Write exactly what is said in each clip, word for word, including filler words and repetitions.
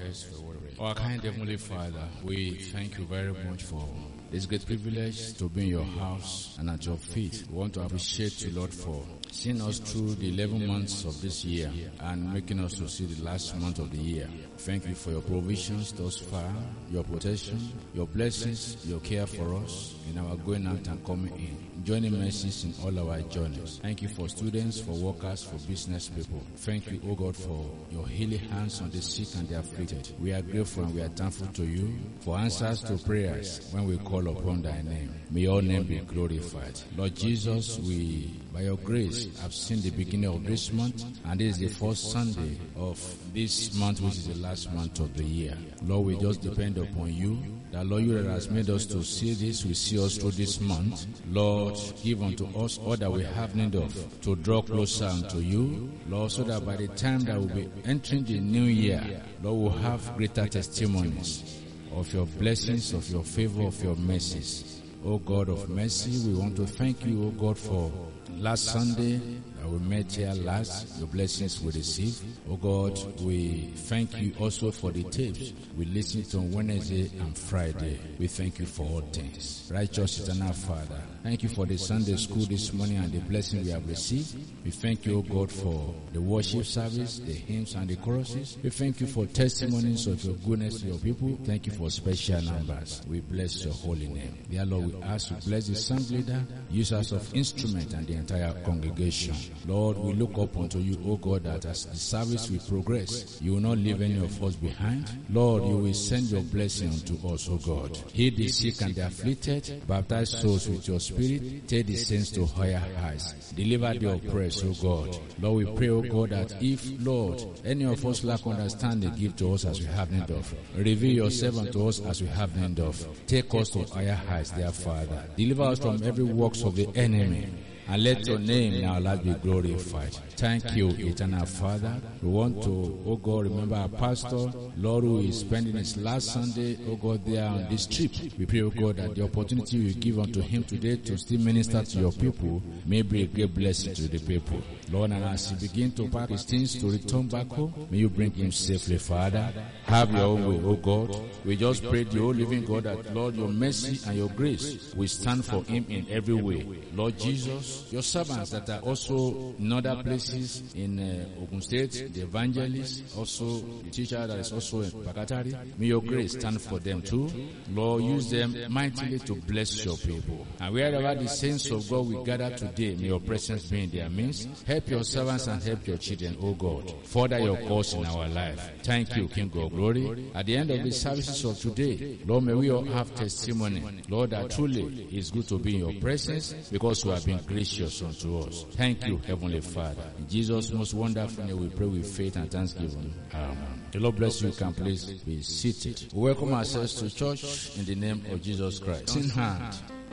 Our kind Heavenly Father, we thank you very much for this great privilege to be in your house and at your feet. We want to appreciate you, Lord, for seeing us through the eleven months of this year and making us to see the last month of the year. Thank you for your provisions thus far, your protection, your blessings, your care for us in our going out and coming in, joining mercies in all our journeys. Thank you for students, for workers, for business people. Thank you, O God, for your healing hands on the sick and the afflicted. We are grateful and we are thankful to you for answers to prayers when we call upon thy name. May your name be glorified. Lord Jesus, we, by your grace, have seen the beginning of this month, and this is the first Sunday of this month, which is the last month of the year. Lord, we just depend upon you. That Lord, you that has made us to see this, we see us through this month. Lord, give unto us all that we have need of to draw closer unto you, Lord, so that by the time that we'll be entering the new year, Lord, we'll have greater testimonies of your blessings, of your favor, of your mercies. O God of mercy, we want to thank you, O God, for last Sunday that we met here last, your blessings we received. Oh God, we thank you also for the tapes we listened to on Wednesday and Friday. We thank you for all things. Righteous eternal Father, thank you for the Sunday school this morning and the blessing we have received. We thank you, O God, for the worship service, the hymns and the choruses. We thank you for testimonies of your goodness to your people. Thank you for special numbers. We bless your holy name. Dear Lord, we ask you to bless the song leader, users of instrument and the entire congregation. Lord, we look up unto you, O God, that as the service will progress, you will not leave any of us behind. Lord, you will send your blessing unto us, O God. Heal the sick and the afflicted, baptize souls with your spirit, take the saints to higher heights, deliver the oppressed, O God. Lord, we pray, O God, that if, Lord, any of us lack understanding, give to us as we have need of. Reveal yourself unto us as we have need of. Take us to higher heights, dear Father. Deliver us from every works of the enemy, and let your name in our life be glorified. Thank you, eternal Father. We want to, oh God, remember our pastor, Lord, who is spending his last Sunday, oh God, there on this trip. We pray, oh God, that the opportunity you give unto him today to still minister to your people may be a great blessing to the people. Lord, and as he begins to pack his things to return back home, may you bring him safely, Father. Have your own way, oh God. We just pray the whole living God that, Lord, your mercy and your grace will stand for him in every way. Lord Jesus, your servants that are also in other places in uh, Ogun State, the evangelists, also the teacher that is also in Pakatari, may your grace stand for them too. Lord, use them mightily to bless your people. And wherever the saints of God will gather today, may your presence be in their midst. Help your servants and help your children, O God. Further your cause in our life. Thank you, King of Glory. At the end of the services of today, Lord, may we all have testimony, Lord, that truly it's good to be in your presence because you have been gracious unto us. Thank you, Heavenly Father. In Jesus' most wonderful name, we pray with faith and thanksgiving. Amen. The Lord bless you. You can please be seated. We welcome ourselves to church in the name of Jesus Christ. In hand.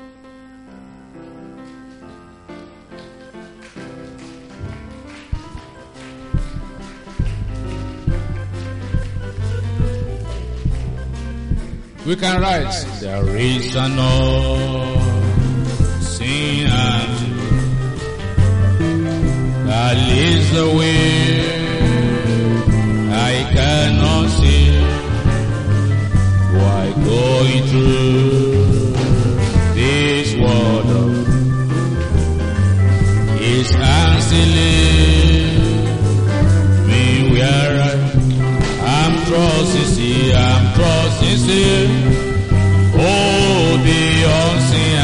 We can write, there is an unseen hand that leads the way I cannot see. Why going through this world is constantly me where I'm trusting, see, I'm trusting, see. Oh, the unseen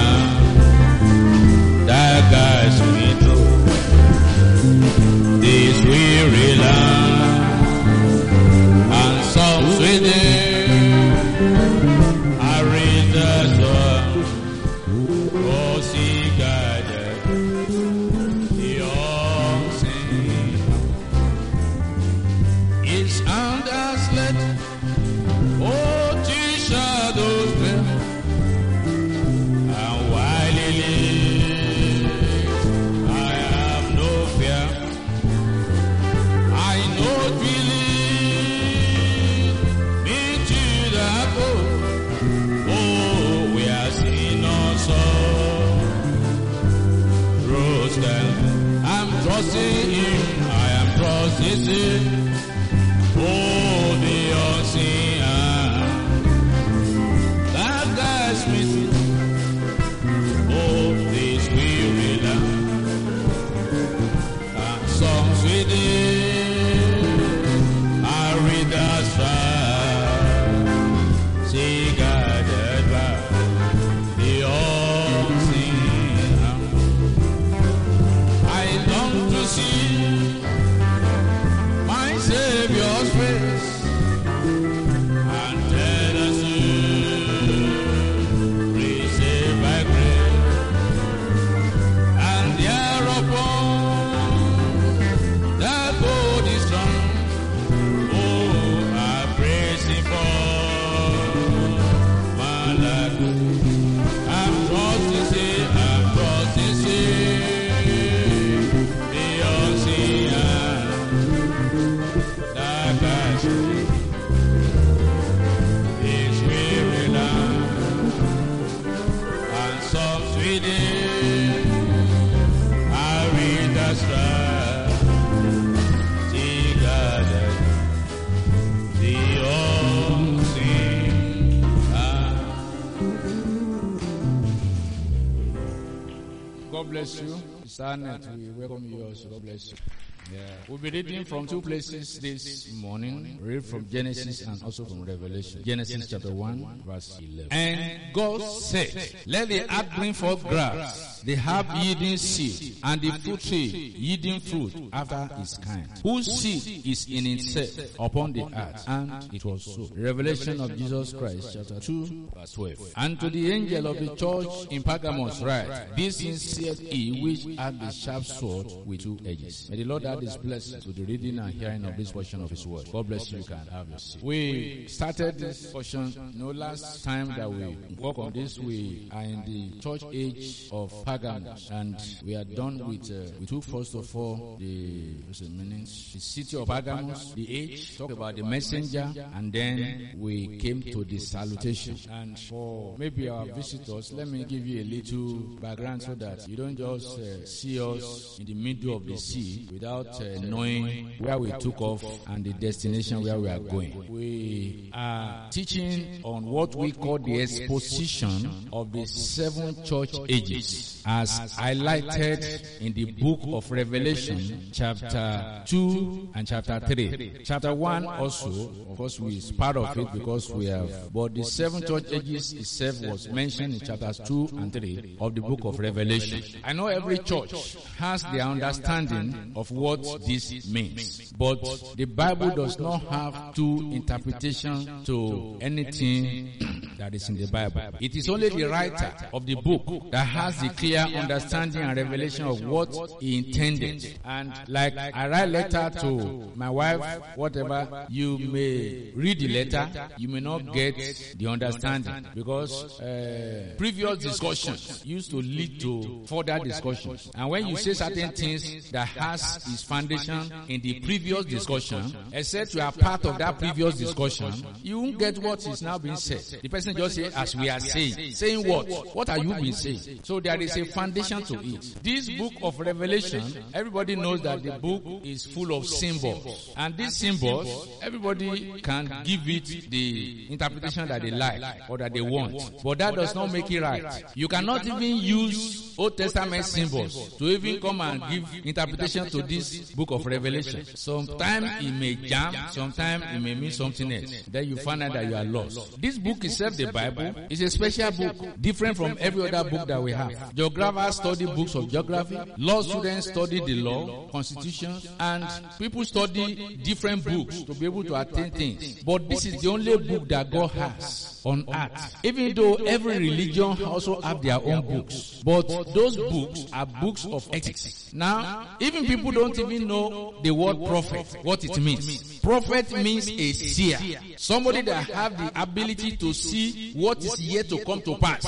hand that guides me through this weary land, and some sweet day I read the sun, oh, see, guided the unseen. His hand has led, oh, to shadows there, and while he lives, I have no fear. I know it will lead me to the goal. Oh, we are seeing also rose down. I'm trusting him, I am trusting him. Oh, the God bless you. Sarnet, we welcome you also. God bless you. Yeah. We'll be reading from two places this morning. Read from Genesis and also from Revelation. Genesis chapter one, verse eleven. And God said, let the earth bring forth grass, the herb yielding seed, and the fruit tree yielding fruit after its kind, whose seed is in itself upon the earth. And it was so. Revelation of Jesus Christ, chapter two, verse twelve. And to the angel of the church in Pergamos write, this thing saith he which hath the sharp sword with two edges. May the Lord add his blessing to the reading and hearing of this portion of his word. God bless you. You can have your seat. We started this portion, you know, last time that we work on this, we are in the church age of Pergamos, and we are done with, uh, we took first of all the, what's the meaning? The city of Pergamos, the age, talk about the messenger, and then we came to the salutation. And for maybe our visitors, let me give you a little background so that you don't just uh, see us in the middle of the sea without uh, knowing where we took off and the destination where we are going. We are teaching on what we call the exposition of the seven church ages, as highlighted in the book of Revelation, chapter two and chapter three. Chapter one also, of course, we is part of it because we have, but the seven church ages itself was mentioned in chapters two and three of the book of Revelation. I know every church has their understanding of what this means, but the Bible does not have two interpretations to anything that is in the Bible. It is only the writer of the book that has the clear understanding and revelation of what he intended. And like I write letter to my wife, whatever, you may read the letter, you may not get the understanding, because uh, previous discussions used to lead to further discussions. And when you say certain things that has its foundation in the previous discussion, except you are part of that previous discussion, you won't get what is now being said. The person just say, as we are saying. Saying what? What are you being saying? So there is a foundation to it. This book of Revelation, everybody knows that the book is full of symbols. And these symbols, everybody can give it the interpretation that they like or that they want. But that does not make it right. You cannot even use Old Testament symbols to even come and give interpretation to this book of Revelation. Sometimes it may jam, sometimes it may mean something else. Then you find out that you are lost. This book itself, the Bible, is a special book, different from every other book that we have. Geographers study books of geography, law students study the law, constitutions, and people study different books to be able to attain things. But this is the only book that God has on earth. Even though every religion also have their own books, but those books are books of ethics. Now, even people don't even know the word prophet, what it means. Prophet means a seer, somebody that have the ability to see what is yet to come to pass.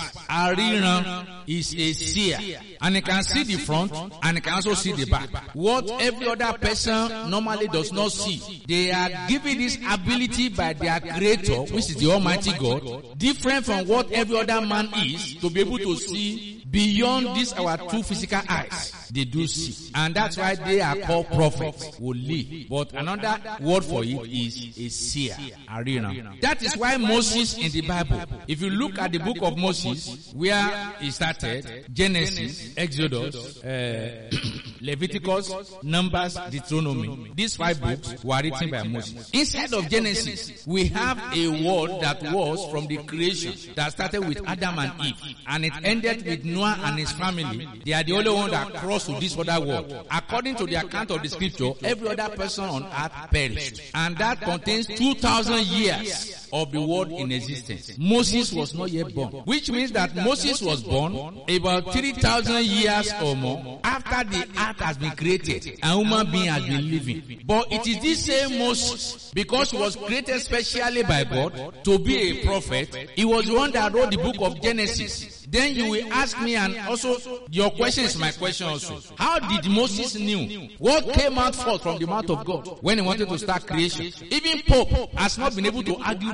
Ariran is a seer, and he can see the front and he can also see the back. What every other person normally does not see, they are given this ability by their creator, which is the Almighty God, different from what every other man is, to be able to see beyond this our two physical eyes. They do see. And that's why they are called prophets, woli. But another word for it is a seer, arena. That is why Moses in the Bible, if you look at the book of Moses, where he started, Genesis, Exodus, uh, Leviticus, Numbers, Deuteronomy, these five books were written by Moses. Inside of Genesis, we have a word that was from the creation, that started with Adam and Eve, and it ended with Noah and his family. They are the only one that crossed to this other world. According to the account of the scripture, every other person on earth perished. And that contains two thousand years of the world in existence. Moses was not yet born. Which means that Moses was born about three thousand years or more after the earth has been created and human being has been living. But it is this same Moses, because he was created specially by God to be a prophet, he was the one that wrote the book of Genesis. Then you will ask me, and also your question is my question also. How did Moses knew what came out forth from the mouth of God when he wanted to start creation? Even Pope has not been able to argue that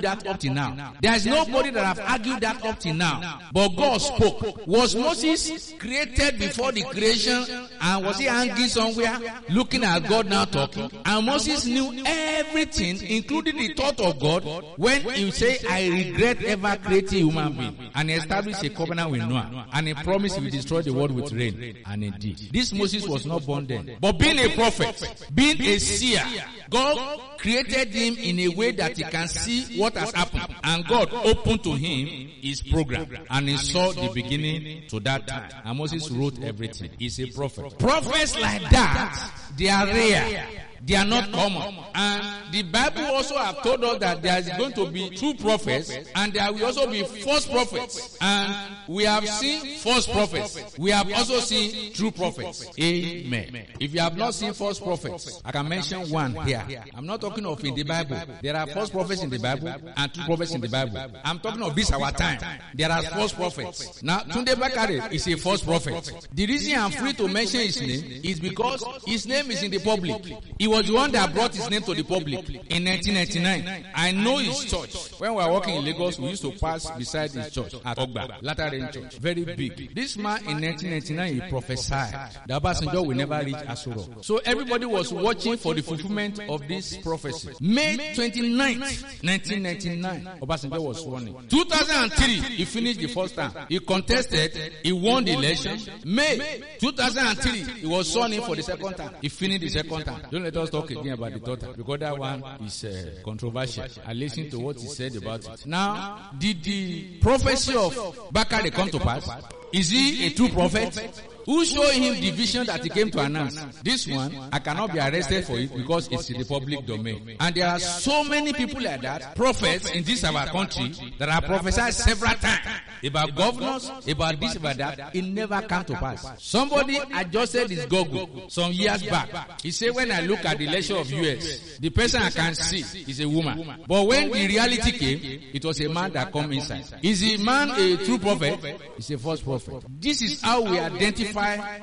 that up till now. There is nobody that have argued that up till now. But God spoke. Was Moses created before the creation, and was he hanging somewhere looking at God now talking? And Moses knew everything, including the thought of God, when he said, I regret ever creating human being. And he established a covenant with Noah, and he promised he will destroy the world with rain. And he did. This Moses was not born then. But being a prophet, being a seer, God created him in a way that he can see what has happened. And God opened to him his program. And he saw the beginning to that time. And Moses wrote everything. He's a prophet. Prophets like that, they are rare. They are not common. And the Bible also have told us that there is going to be true prophets, and there will also be false prophets. And we have seen false prophets. We have also seen true prophets. Amen. If you have not seen false prophets, I can mention one here. I'm not talking of in the Bible. There are false prophets in the Bible and true prophets in the Bible. I'm talking of this our time. There are false prophets. Now, Tunde Bakare is a false prophet. The reason I'm free to mention his name is because his name is in the public. He was the one that brought his name to the public in nineteen ninety-nine. I know his church. When we were working in Lagos, we used to pass beside his church at Ogba, Latter Rain Church. Very big. This man in nineteen ninety-nine, he prophesied that Obasanjo will never reach Asuro. So everybody was watching for the fulfillment of this prophecy. May twenty-ninth, nineteen ninety-nine, Obasanjo was sworn in. two thousand three, he finished the first term. He contested, he won the election. May two thousand three, he was sworn in for the second term. He finished the second term. Don't let us talk again about the daughter, because that one is uh, controversial. I listened to what he said about it. Now, did the prophecy of Bakare come to pass? Is he a true prophet? Who showed him the vision that he came to announce? This one, I cannot be arrested for it because it's in the public domain. And there are so many people like that, prophets in this our country, that have prophesied several times about governors, about this, about that. It never came to pass. Somebody adjusted his Google some years back. He said, when I look at the election of U S, the person I can see is a woman. But when the reality came, it was a man that come inside. Is the man a true prophet? He's a false prophet. This is how we identify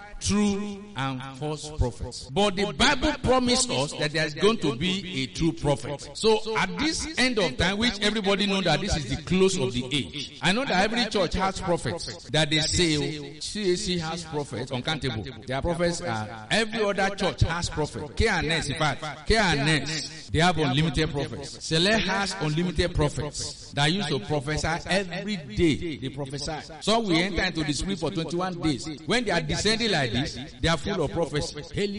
true and false prophets. But the Bible promised us that there is going to be a true prophet. So at this end of time, which everybody knows that this is the close of the age, I know that every church has prophets that they say, oh, C A C has prophets, uncountable. Their prophets are, every other church has prophets. K and S, in fact, K and S, they have unlimited prophets. Select has unlimited prophets that used to prophesy every day. They prophesy. So we enter into the spirit for twenty-one days. When they are descending like this, they are full of prophecy.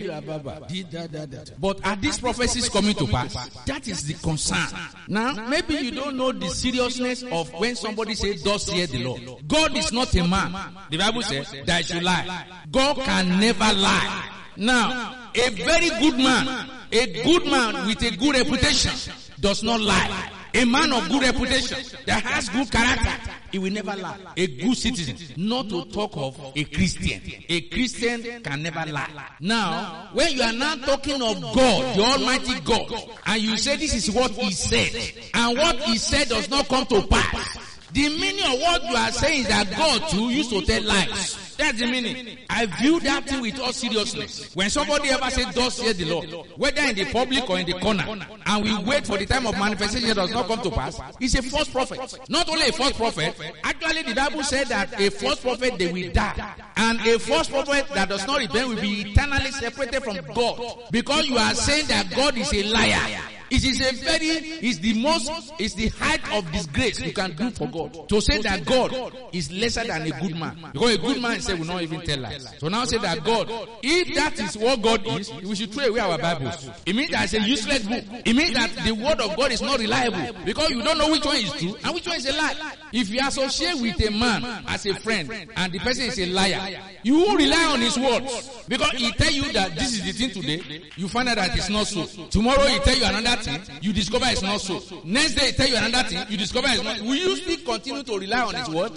But are these prophecies coming to pass? That is the concern. Now, maybe you don't know the seriousness of when somebody says, thus saith the Lord. God is not a man. The Bible says that he should lie. God can never lie. Now, a very good man, a good man with a good reputation does not lie. A man of good reputation that has good character, he will never lie. A good citizen, not to talk of a Christian. A Christian can never lie. Now, when you are now talking of God, the Almighty God, and you say this is what He said, and what He said does not come to pass, the meaning of what you are saying is that God too used to tell lies. That's the meaning. I view that thing with all seriousness. When somebody ever says, thus saith the Lord, whether in the public or in the corner, and we wait for the time of manifestation that does not come to pass, he's a false prophet. Not only a false prophet, actually the Bible said that a false prophet, they will die. And a false prophet that does not repent will be eternally separated from God. Because you are saying that God is a liar. It is a very, it's the most, it's the height of disgrace you can do for God. To say that God is lesser than a good man. Because a good man say will not even tell lies. So now say that God, if that is what God is, we should throw away our Bibles. It means that it's a useless book. It means that the word of God is not reliable. Because you don't know which one is true and which one is a lie. If you associate with a man as a friend and the person is a liar, you won't rely on his words. Because he tell you that this is the thing today, you find out that it's not so. Tomorrow he tell you another thing, you discover it's not so. Next day he tell you another thing, you discover it's not. Will you still continue to rely on his word?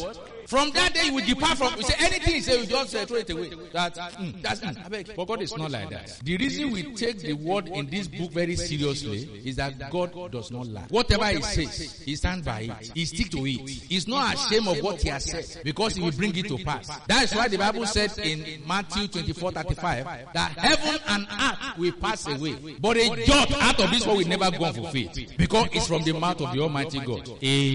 From that day, you will depart from. You say anything you say, you just uh, throw it away. That, mm, that's mm, I beg. But God is not like that. The reason we take the word in this book very seriously is that God does not lie. Whatever He says, He stands by it. He sticks to it. He's not ashamed of what He has said because He will bring it to pass. That is why the Bible said in Matthew twenty-four thirty-five that heaven and earth will pass away, but a jot out of this world will never go unfulfilled because it's from the mouth of the Almighty God.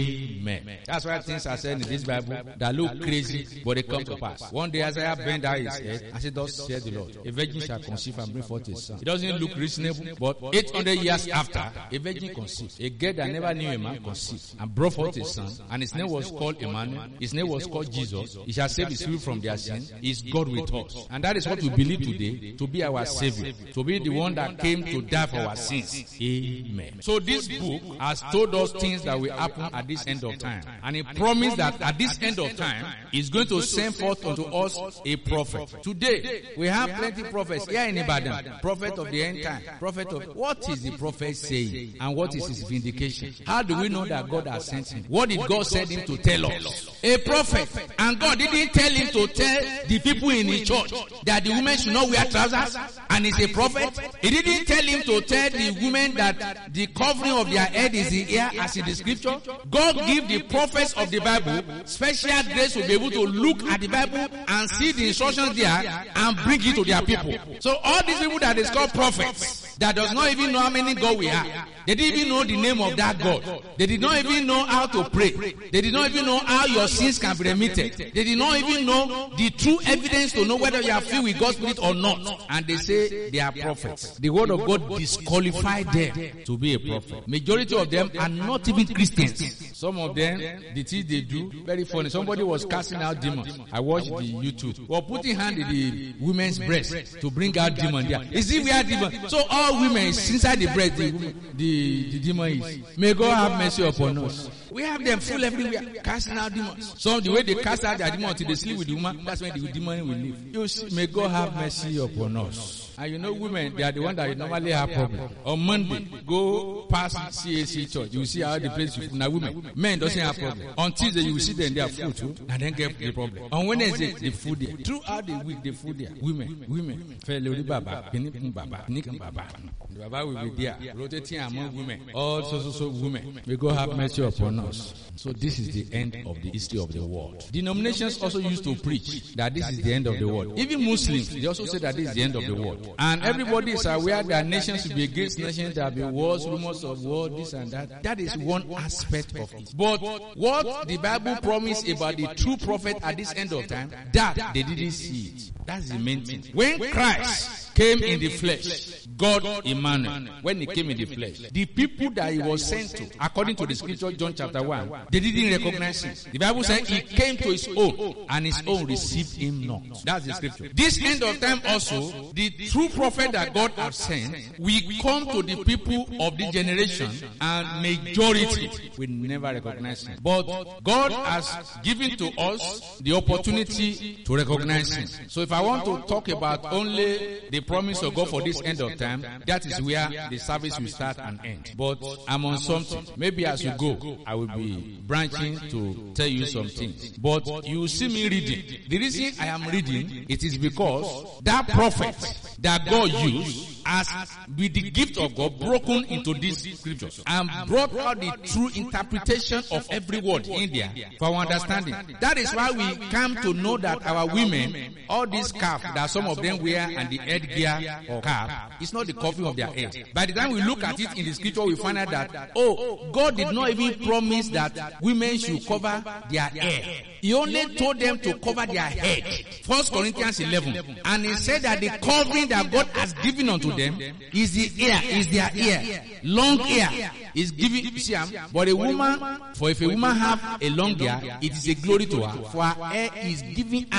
Amen. That's why things are said in this Bible that look crazy, but they come to pass. One day Isaiah bent down his head and said, "Thus said the Lord, a virgin shall conceive and bring forth a son." It doesn't look reasonable, but eight hundred years after, a virgin conceived. A girl that never knew a man conceived and brought forth a son, and his name was called Emmanuel. His name was called Jesus. He shall save his people from their sin. He is God with us. And that is what we believe today, to be our Savior, to be the one that came to die for our sins. Amen. So this book has told us things that will happen at this end of time. And He promised that at this end of time, He's going to send forth unto us a prophet. Today, we have plenty prophets here in Ibadan. Prophet of the end time. Prophet of... What is the prophet saying? And what is his vindication? How do we know that God has sent him? What did God send him to tell us? A prophet. And God didn't tell him to tell the people in his church that the women should not wear trousers, and he's a prophet. He didn't tell him to tell the women that the covering of their head is the ear, as in the scripture. God give the prophets of the Bible special grace to be able to look at the Bible and see the instructions there and bring it to their people. So all these people that is called prophets, that does not even know how many God we have, they didn't even know the name of that God. They did not even know how to pray. They did not even know how your sins can be remitted. They did not even know the true evidence to know whether you are filled with God's Spirit or not. And they say they are prophets. The word of God disqualified them to be a prophet. Majority of them are not even Christians. Some of them, the things they do, very funny. Somebody was casting out demons. I watched the YouTube. Or putting hand in the women's breast to bring out demons there. Is it where demon? So all women inside the breast, the, the The, the demon is. May God have mercy upon us. We have them full everywhere, casting out demons. So the way they cast out their demon until they sleep with the woman, that's when the demon will leave. You see, may God have mercy upon us. And you know, women, they are the ones that normally have problem. On Monday, go past C A C church. You will see how the place is full. Now, women, men doesn't have problem. On Tuesday, you will see them, they are full too, and then get the problem. On Wednesday, the food there. Throughout the week, the food there. Women, women. Fellow Baba, Pinipum Baba, Nikum Baba. The Baba will be there, rotating among women. All so, so, so women. May God have mercy upon us. So this is the end of the history of the world. Denominations also used to preach that this is the end of the world. Even Muslims, they also say that this is the end of the world. And everybody is aware that nations will be against nations, there will be wars, rumors of war, this and that. That is one aspect of it. But what the Bible promised about the true prophet at this end of time, that they didn't see it. That's the main thing. When Christ came in the flesh, God Emmanuel, when He came in the flesh, the people that He was sent to, according to the scripture, John chapter one, they didn't recognize Him. The Bible said He came to His own, and His own received Him not. That's the scripture. This end of time also, the true prophet that God has sent will come to the people of the generation, and majority will never recognize Him. But God has given to us the opportunity to recognize Him. So if I want to talk about only the promise of God for this end of time, that is where the service will start and end. But I'm on something. Maybe as you go, I will be branching to tell you some things. But you will see me reading. The reason I am reading, it is because that prophet that God used as with the gift of God broken into these scriptures and brought out the true interpretation of every word in there for our understanding. That is why we come to know that our women, all these scarf that some of them wear and the headgear or cap, it's not the covering of their head. By the time we look at it in the scripture, we find out that, oh, God did not even promise that women should cover their hair. He only told them to cover their head. First Corinthians eleven. And He said that the covering that God has given unto them is the ear, is their ear. Long ear is giving, see, but a woman, for if a woman have a long ear, it is a glory to her. For her hair is giving her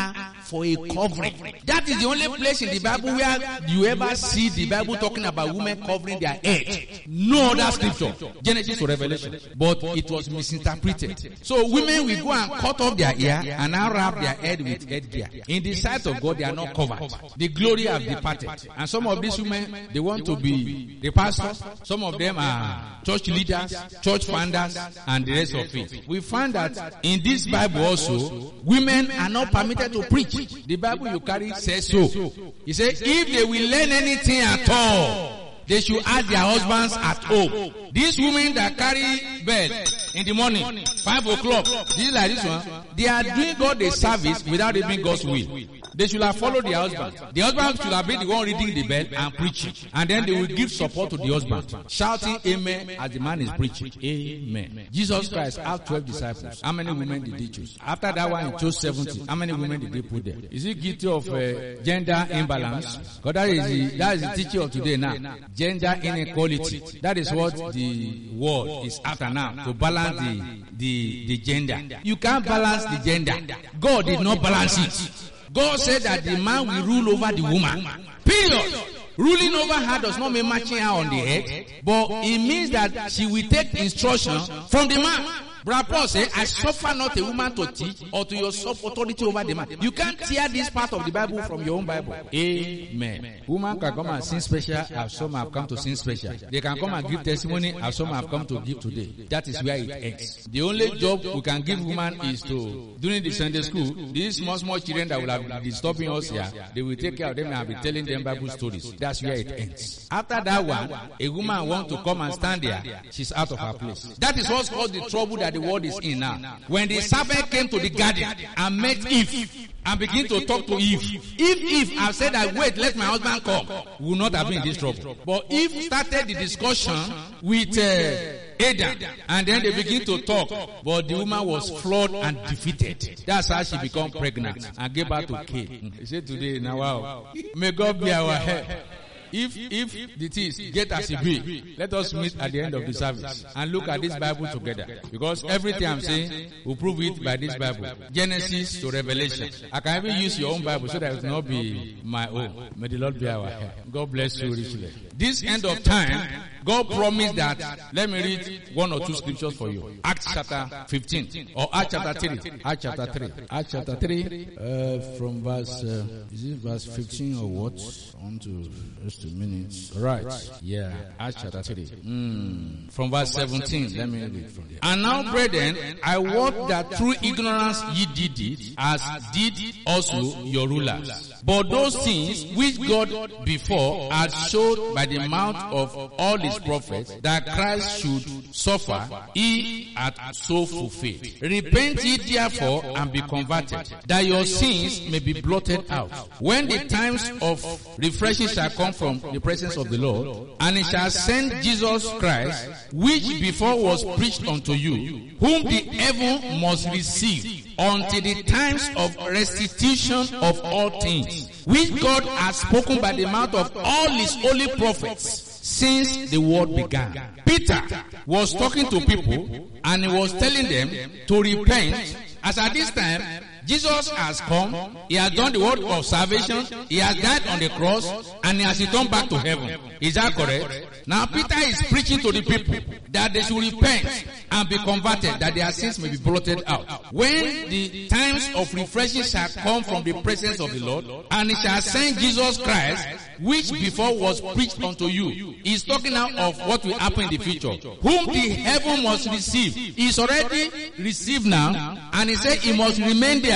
for a covering. That is the only place in the Bible where you ever see the Bible talking about women covering their head. No other scripture, Genesis to Revelation. But it was misinterpreted. So women will go and cut off their hair and now wrap their head with headgear. In the sight of God, they are not covered. The glory have departed. And some of these women, they want to be the pastors. Some of them are church leaders, church founders, and the rest of it. We find that in this Bible also, women are not permitted to preach. The Bible you carry says so. He says, if they will learn anything at all, they should ask their husbands at home. These women that carry bell in the morning, five o'clock, this is like this one, they are doing God a service without even God's will. They should have followed their husband. The husband should have been the one reading the bell and preaching. And then they will give support to the husband, shouting amen as the man is preaching. Amen. Jesus Christ had twelve disciples. How many women did he choose? After that one, he chose seventy. How many women did he put there? Is he guilty of uh, gender imbalance? Because that is the, that is the teaching of today now. Gender inequality. That is what the world is after now, to balance the, the, the gender. You can't balance the gender. God did not balance it. God said that the man will rule over the woman. Period. Ruling over her does not mean matching her on the head, but it means that she will take instruction from the man. Brother Paul said, I suffer not a woman to teach or to usurp authority over the man. You can't tear this part of the Bible from your own Bible. Amen. Woman can come and sing special as some have come to sing special. They can come and give testimony as some have come to give today. That is where it ends. The only job we can give woman is to, during the Sunday school, these small, small children that will have been disturbing us here, they will take care of them and be telling them Bible stories. That's where it ends. After that one, a woman wants to come and stand there, she's out of her place. That is what's caused the trouble that the world is in now. When the serpent came to the garden and met Eve and began to talk to Eve, if Eve had said that, wait, let my husband come, we would not have been in this trouble. But Eve started the discussion with uh, Adam, and then they begin to talk, but the woman was flawed and defeated. That's how she became pregnant and gave birth to Cain. He said today, now wow, may God be our help. If, if the things get as it be, let us meet at the end of the service and look at this Bible together. Because everything I'm saying, we'll prove it by this Bible. Genesis to Revelation. I can even use your own Bible so that it will not be my own. May the Lord be our help. God bless you richly. This end of time, God promised that, let me read one or two scriptures for you. Acts chapter fifteen, or Acts chapter three. Acts chapter three. Acts chapter three, uh, from verse, uh, is it verse fifteen or what? On to just a minute. Right. Yeah. Acts chapter three. Mm. From verse seventeen, let me read from there. And now, brethren, I wot that through ignorance ye did it, as did also your rulers. But those things which God before had showed by the mouth of all his prophets that Christ should suffer, he hath so fulfilled. Repent ye therefore and be converted, that your sins may be blotted out, when the times of refreshing shall come from the presence of the Lord, and he shall send Jesus Christ, which before was preached unto you, whom the heaven must receive until the times of restitution of all things, which God has spoken by the mouth of all his holy prophets since the world began. Peter was talking to people and he was telling them to repent, as at this time Jesus has come, he has done the work of salvation, he has died on the cross, and he has returned back to heaven. Is that correct? Now Peter is preaching to the people that they should repent and be converted, that their sins may be blotted out, when the times of refreshing shall come from the presence of the Lord, and he shall send Jesus Christ, which before was preached unto you. He's talking now of what will happen in the future, whom the heaven must receive. He's already received now, and he said he must remain there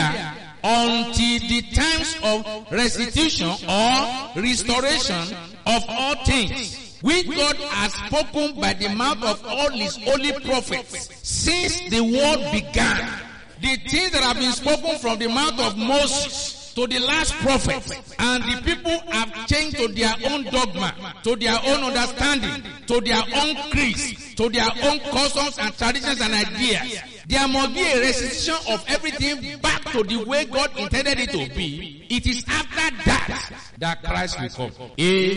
until the times of restitution or restoration of all things, which God has spoken by the mouth of all his holy prophets since the world began. The things that have been spoken from the mouth of Moses to the last prophet, and the people have changed to their own dogma, to their own understanding, to their own creeds, to their own customs and traditions and ideas. There must be a restitution of everything back to the way God intended it to be. It is after that that Christ will come.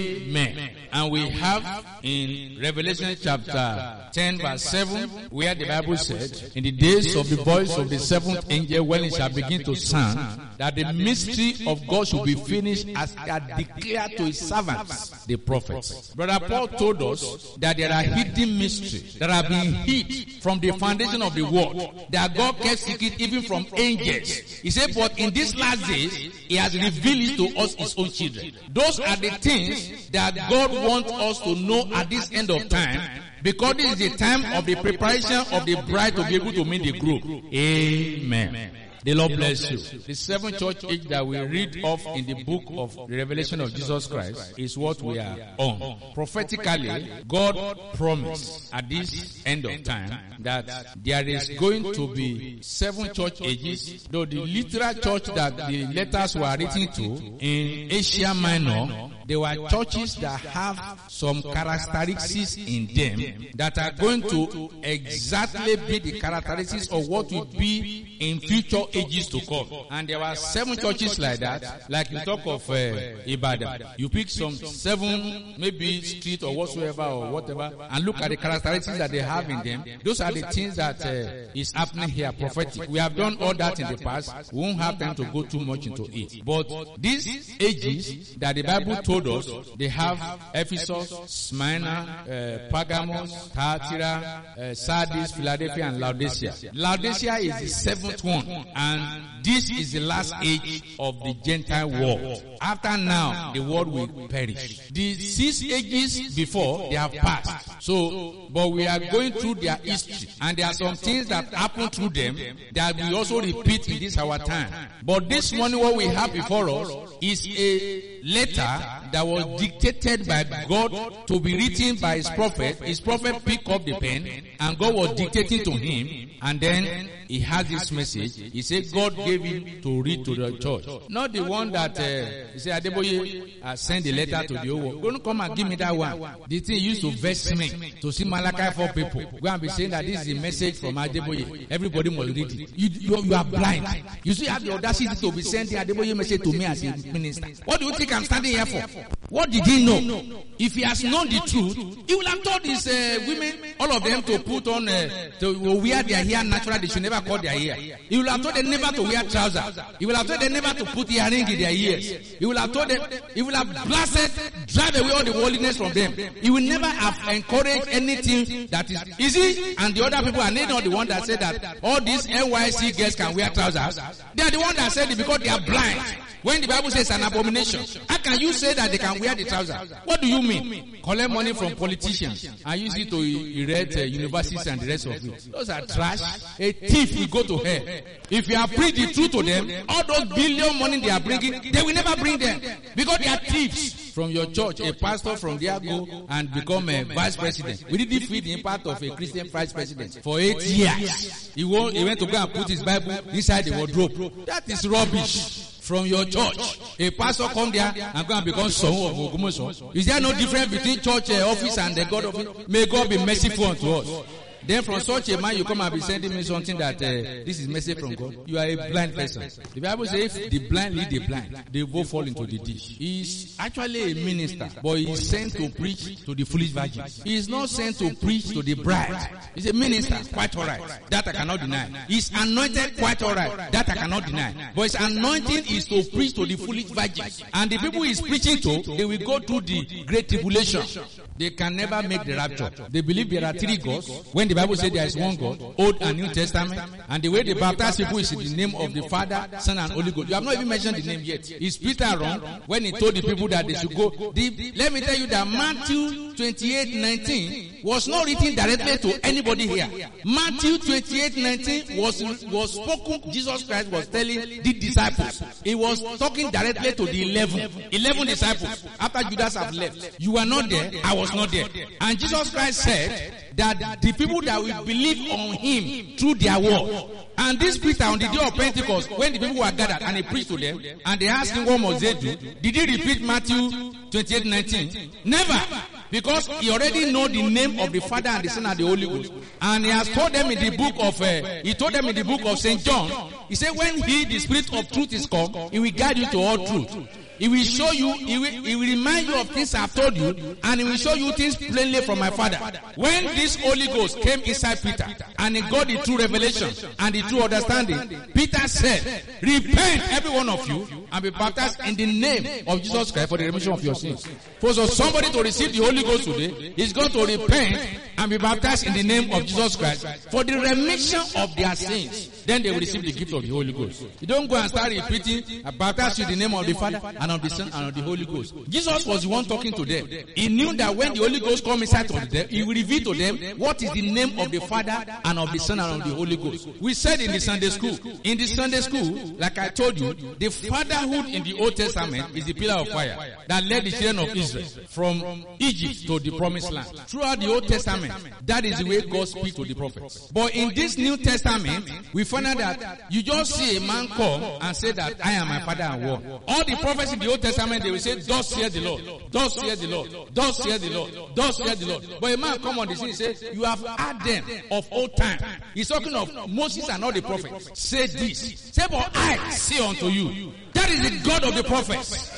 Amen. And we have in Revelation chapter ten verse seven, where the Bible said, in the days of the voice of the seventh angel, when it shall begin to sound, that the mystery of God should be finished as he had declared to his servants, the prophets. Brother Paul told us that there are hidden mysteries that have been hid from the foundation of the world, that God kept secret even from angels. He said, but in these last days, he has revealed it to us, his own children. Those are the things that God wants us to know at this end of time, because this is the time of the preparation of the bride to be able to meet the groom. Amen. The Lord bless you. The seven church age that we read of in the book of the Revelation of Jesus Christ is what we are on. Prophetically, God promised at this end of time that there is going to be seven church ages, though the literal church that the letters were written to in Asia Minor, there were churches that have some characteristics in them that are going to exactly be the characteristics of what will be in future ages to come. And there were seven churches like that. Like you talk of uh, Ibadan, you pick some seven, maybe street or whatsoever or whatever, and look at the characteristics that they have in them. Those are the things that uh, is happening here, prophetic. We have done all that in the past. We won't have time to go too much into it. But these ages that the Bible told us, they have Ephesus, Smyrna, uh, Pergamos, Thyatira, uh, Sardis, Philadelphia, and Laodicea. Laodicea is the seventh one, and this is the last age of the Gentile world. After now, the world will perish. The six ages before, they have passed. So, but we are going through their history, and there are some things that happen through them that we also repeat in this our time. But this morning, what we have before us is a letter that was dictated by God to be written by his prophet. His prophet picked up the pen, and God was dictating to him, and then he has this message. He said God gave him to read to the church. Not the one that, uh, he said, Adeboye uh, sent the letter to the whole world. Don't come and give me that one. The thing used to vex me to see Malachi for people. Go and be saying that this is a message from Adeboye. Everybody must read it. You, you, you are blind. You still have the audacity to be sending Adeboye message to me as a minister. What do you think I'm standing here for? What did he know? If he has known the truth, he will have told his uh, women, all of them, to put on, uh, to wear their hair natural. They should never cut their hair. He will have told them never to wear trousers. He will have told them never to put earring in their ears. He will have told them, he will have blasted, drive away all the worldliness from them. He will never have encouraged anything that is easy. And the other people, and they not the one that said that all these N Y C girls can wear trousers. They are the one that said it because they are blind. When the Bible says an abomination, how can you say that they can wear the trousers? What do you mean? Collect money from politicians and use it to erect uh, universities and the rest of it. Those are trash. A thief will go to hell. If you have preached the truth to them, all those billion money they are bringing, they will never bring them because they are thieves. From your church, a pastor from there go and become a vice president. We didn't feed the impact of a Christian vice president for eight years. He went, he went to go and put his Bible inside the wardrobe. That is rubbish. From your church, a pastor come there and go and become son of Ogumoso. Is there no difference between church uh, office and the God office? May God be merciful unto us. Then from such a man, you come and be sending me something that uh, this is message from God. You are a blind person. The Bible says if the blind lead the blind, they both fall into the ditch. He is actually a minister, but he is sent to preach to the foolish virgins. He is not sent to preach to the bride. He's a minister, quite alright. That I cannot deny. He's anointed, quite alright. That I cannot deny. But his anointing is to preach to the foolish virgins. And the people he's preaching to, they will go through the great tribulation. They can never make the rapture. They believe there are three gods. When the Bible says there is one God, Old and New Testament, and the way they baptize people is in the name of the Father, Son, and Holy Ghost. You have not even mentioned the name yet. Is Peter wrong when he told the people that they should go? The, let me tell you that Matthew twenty-eight nineteen was not written directly to anybody here. Matthew twenty-eight nineteen was was spoken. Jesus Christ was telling the disciples. He was talking directly to the eleven, eleven disciples. After Judas have left, you were not there. I was not there. And Jesus Christ said that the people that will believe on him through their word. And this Peter on the day of Pentecost, when the people were gathered and he preached to them, and they asked him what must they do, did he repeat Matthew twenty-eight nineteen? Never. Because he already know the name of the Father and the Son and the Holy Ghost. And he has told them in the book of, uh, he told them in the book of Saint John, he said when he, the Spirit of truth is come, he will guide you to all truth. He will show you, he will, he will remind you of things I've told you, and he will show you things plainly from my Father. When this Holy Ghost came inside Peter, and he got the true revelation and the true understanding, Peter said, repent, every one of you, and be baptized in the name of Jesus Christ for the remission of your sins. For so somebody to receive the Holy Ghost today is going to repent and be baptized in the name of Jesus Christ for the remission of their sins. Then they will receive the gift of the Holy Ghost. You don't go and start repeating, I baptize you in the name of the Father and of the Son and of the Holy Ghost. Jesus was the one talking to them. He knew that when the Holy Ghost comes inside of them, he will reveal to them what is the name of the Father and of the Son and of the Holy Ghost. We said in the Sunday school, in the Sunday school, like I told you, the fatherhood in the Old Testament is the pillar of fire that led the children of Israel from Egypt to the promised land. Throughout the Old Testament, that is the way God speaks to the prophets. But in this New Testament, we find out that you just see a man come and say that I am my father and war. All the prophets in the Old Testament, they will say, thus saith the Lord, thus saith the Lord, thus saith the Lord, thus saith the Lord. But a man come on the scene and say, you have heard them of old time. He's talking of Moses and all the prophets. Say this. Say, but I say unto you. That is the God of the prophets.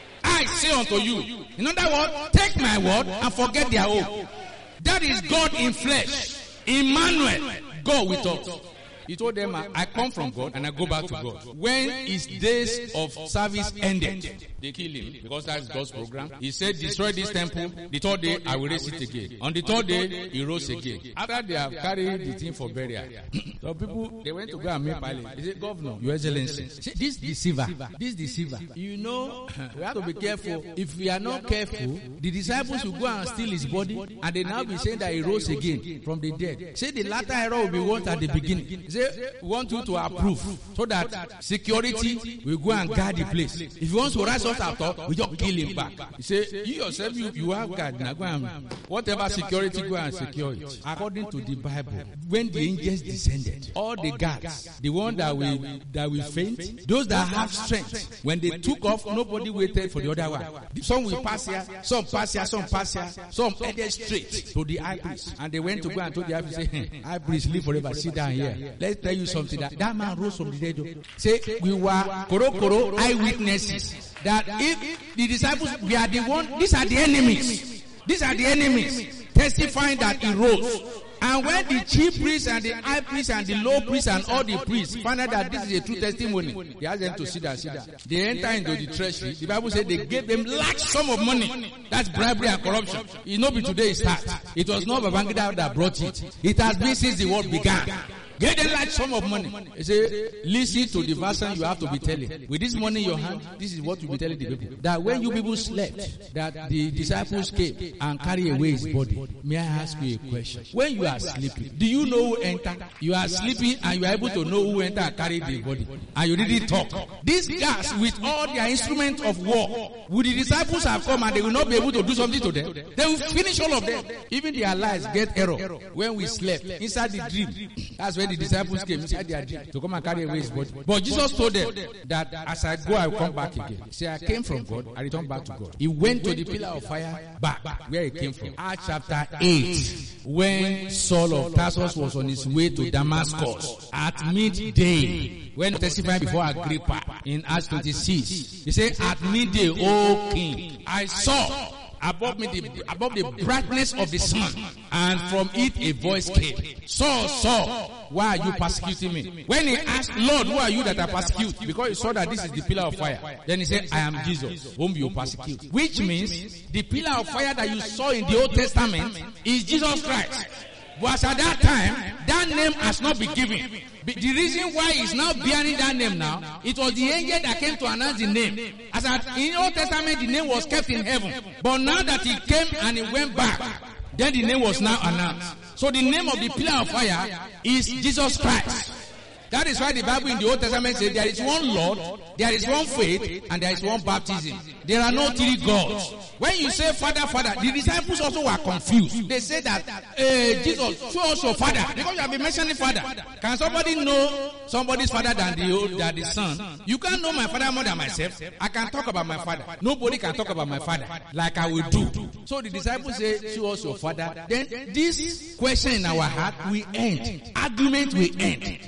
I say unto you. In other words, take my word and forget their own. That is God in flesh. Emmanuel, God with us. He told them, I come from God and I go back to God. When his days of service ended, they killed him because that's God's program. He said, destroy this temple. The third day, I will raise it again. On the third day, he rose again. After they have carried the thing for burial, so people, they went to go and meet Pilate. He said, Governor, Your Excellency, see, this deceiver, this deceiver, you know, we have to be careful. If we are not careful, the disciples will go and steal his body, and they now be saying that he rose again from the dead. Say the latter error will be what at the beginning. Say, we want you to approve so that security will go and guard the place. If you want to rise us after, we just kill him back. He say, you yourself, you, you have guard. Now go and, whatever security, go and secure it. According to the Bible, when the angels descended, all the guards, the one that will, that will faint, those that have strength, when they took off, nobody waited for the other one. Some will pass here, some pass here, some pass here, some headed straight to the high priest. And they went to go and told the high priest, say, hey, high priest, live forever, sit down here. Let's tell you something, that that man rose from the dead. Say, we were koro koro eyewitnesses. That if the disciples, we are the one, these are the enemies. These are the enemies testifying that he rose. And when the chief priests and the high priests and the low priests and all the priests find out that this is a true testimony, they ask them to sit down, sit down. They enter into the treasury. The Bible said they gave them large sum of money. That's bribery and corruption. It not be today it starts. It was not Babangida that brought it. It has been since the world began. Get them large sum of money. He say, listen to the version you have to be telling. With this money in your hand, this is what you be telling the people. That when you people slept, that the disciples came and carried away his body. May I ask you a question? When you are sleeping, do you know who entered? You are sleeping and you are able to know who entered and carried the body. And you didn't talk. These guys, with all their instruments of war, would the disciples have come and they will not be able to do something to them? They will finish all of them. Even their lives get error. When we slept, inside the dream, that's when the disciples came inside their dream to come and carry away his body. But Jesus told them that as I go, I will come back again. Say, I came from God, I return back to God. He went to the pillar of fire back where he came from. Acts chapter eight, when Saul of Tarsus was on his way to Damascus at midday, when testifying before Agrippa in Acts twenty-six, he said, at midday, O king, I saw above me the, above the brightness of the sun, and from it a voice came, Saul, Saul, why are you persecuting me? When he asked, Lord, who are you that I persecute? Because he saw that this is the pillar of fire. Then he said, I am Jesus, whom you persecute. Which means the pillar of fire that you saw in the Old Testament is Jesus Christ. But at that time, that name has not been given. The reason why he's now bearing that name now, it was the angel that came to announce the name. As at, in the Old Testament, the name was kept in heaven. But now that he came and he went back, then the name was now announced. So the name of the pillar of fire is Jesus Christ. That is why the Bible in the Old Testament says there is one Lord, there is one faith, and there is one baptism. There are no three gods. When you say Father, Father, the disciples also were confused. They say that, uh, Jesus, show us your Father. Because you have been mentioning Father. Can somebody know somebody's Father than the, than the Son? You can't know my Father more than myself. I can talk about my Father. Nobody can talk about my Father like I will do. So the disciples say, show us your Father. Then this question in our heart will end. Argument will end. He said, have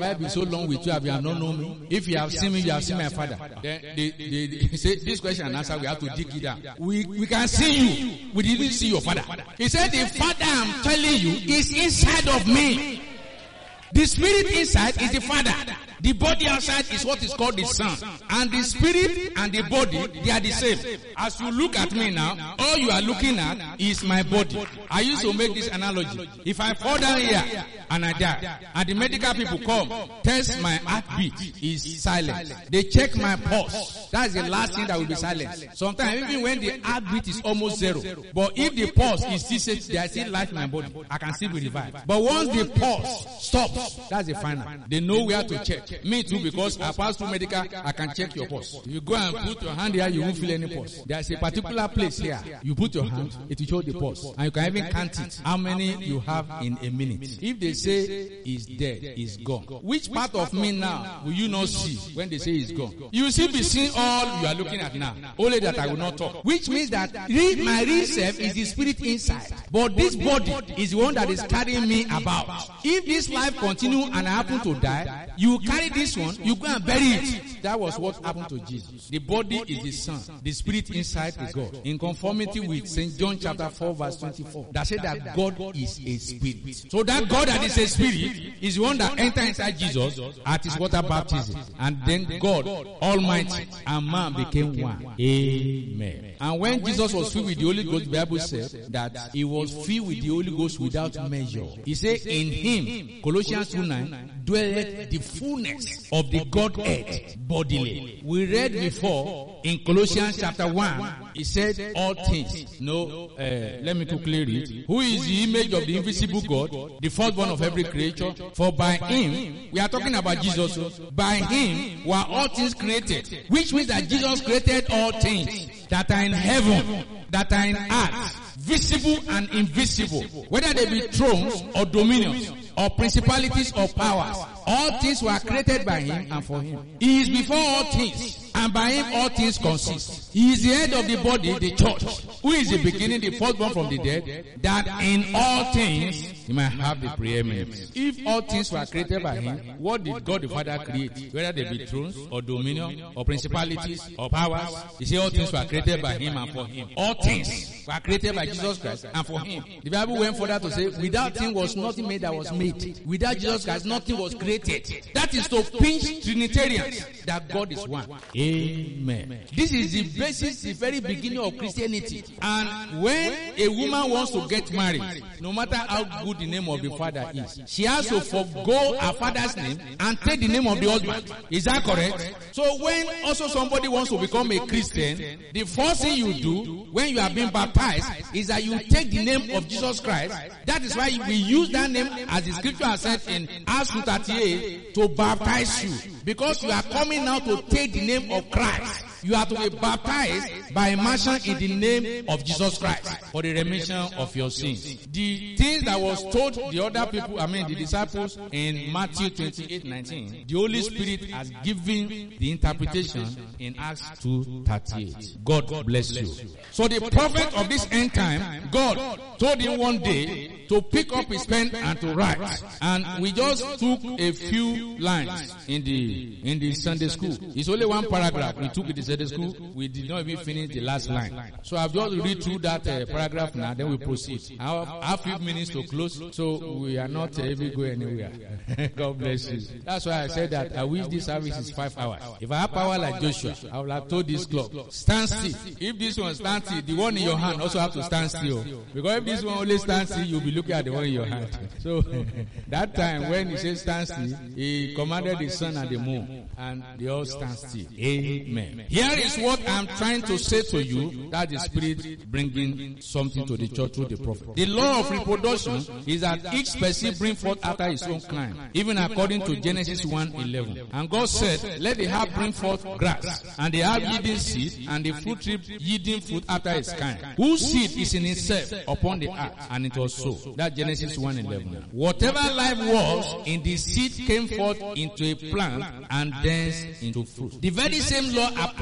I been so long with you, have you not known me? If you have seen me, you have seen my father. Then they, they, they say, this question and answer, we have to dig it down. We, we can see you. We didn't see your father. He said, the father I'm telling you is inside of me. The spirit inside is the father. The body outside is what is called the son. And the spirit and the body, they are the same. As you look at me now, all you are looking at is my body. I used to make this analogy. If I fall down here and I die, and the medical people come, test my heartbeat is silent. They check my pulse. That's the last thing that will be silent. Sometimes even when the heartbeat is almost zero, but if the pulse is still, there is still life in my body, I can still be revived. But once the pulse stops, that's the final. They know where to check. Me too, because I pass through medical, I can check your pulse. If you go and put your hand here, you won't feel any pulse. There's a particular place here. You put your hand, it will show the pulse. And you can even count it, how many you have in a minute. If they say he's dead, he's gone, which part of me now will you not see when they say he's gone? You will still be seeing all you are looking at now. Only that I will not talk. Which means that my real self is the spirit inside. But this body is the one that is carrying me about. If this life continue and I happen to die, you carry this one, you go and bury it. That was what happened to Jesus. The body is the son. The spirit inside is God. In conformity with Saint John chapter four verse twenty-four. That said that God is a spirit. So that God that is a spirit is the one that entered inside Jesus at his water baptism. And then God Almighty and man became one. Amen. And when Jesus was filled with the Holy Ghost, the Bible says that he was filled with the Holy Ghost without measure. He said in him, Colossians two nine, dwelleth the fullness of the Godhead bodily. We read before in Colossians chapter one, he said all things. No, uh, let me quickly read. Who is the image of the invisible God, the firstborn of every creature? For by him, we are talking about Jesus, by him were all things created. Which means that Jesus created all things that are in heaven, that are in earth, visible and invisible, whether they be thrones or dominions, or principalities or powers. All things were created by him and for him. He is before all things, and by him all things consist. He is the head of the body, the church, who is the beginning, the firstborn from the dead, that in all things he might have the preeminence. If all things were created by him, what did God the Father create? Whether they be thrones or dominion or principalities or powers, he said all things were created by him and for him. All things were created by Jesus Christ and for him. The Bible went further to say, without him was nothing made that was made. Without Jesus Christ, nothing was created. That is to pinch Trinitarians that God is one. Amen. This is the basis, the very beginning of Christianity. And when a woman wants to get married, no matter how good the name of the father is, she has to forego her father's name and take the name of the husband. Is that correct? So when also somebody wants to become a Christian, the first thing you do when you are being baptized is that you take the name of Jesus Christ. That is why we use that name, as the scripture has said in Acts two thirty-eight, to baptize you. Because you are coming now to take the name of Christ. You are to be baptized by immersion in the name of Jesus Christ for the remission of your sins. The things that was told the other people, I mean the disciples in Matthew twenty-eight nineteen, the Holy Spirit has given the interpretation in Acts two thirty-eight. God bless you. So the prophet of this end time, God told him one day to pick up his pen and to write. And we just took a few lines in the in the Sunday school. It's only one paragraph. We took it in Sunday school. We did not even finish the last line. So I've just read through that uh, paragraph now. Then we proceed. I have, I have few minutes to close, so we are not uh, even going anywhere. God bless you. That's why I said that I wish this service is five hours. If I have power like Joshua, I would have told this clock, stand still. If this one stands still, the one in your hand also have to stand still. Because if this one only stands still, you'll be looking at the one in your hand. So that time when he said stand still, he commanded the sun and the moon, and they all stand still. Amen. Here is what I'm trying to say to you, that the Spirit bringing something to the church through the prophet. The law of reproduction is that each person bring forth after his own kind, even according to Genesis one eleven. And God said, let the herb bring forth grass, and the herb yielding seed, and the fruit tree yielding fruit after its kind, whose seed is in itself upon the earth. And it was so. That Genesis one eleven. Whatever life was in the seed came forth into a plant, and thence into fruit. The very same law applies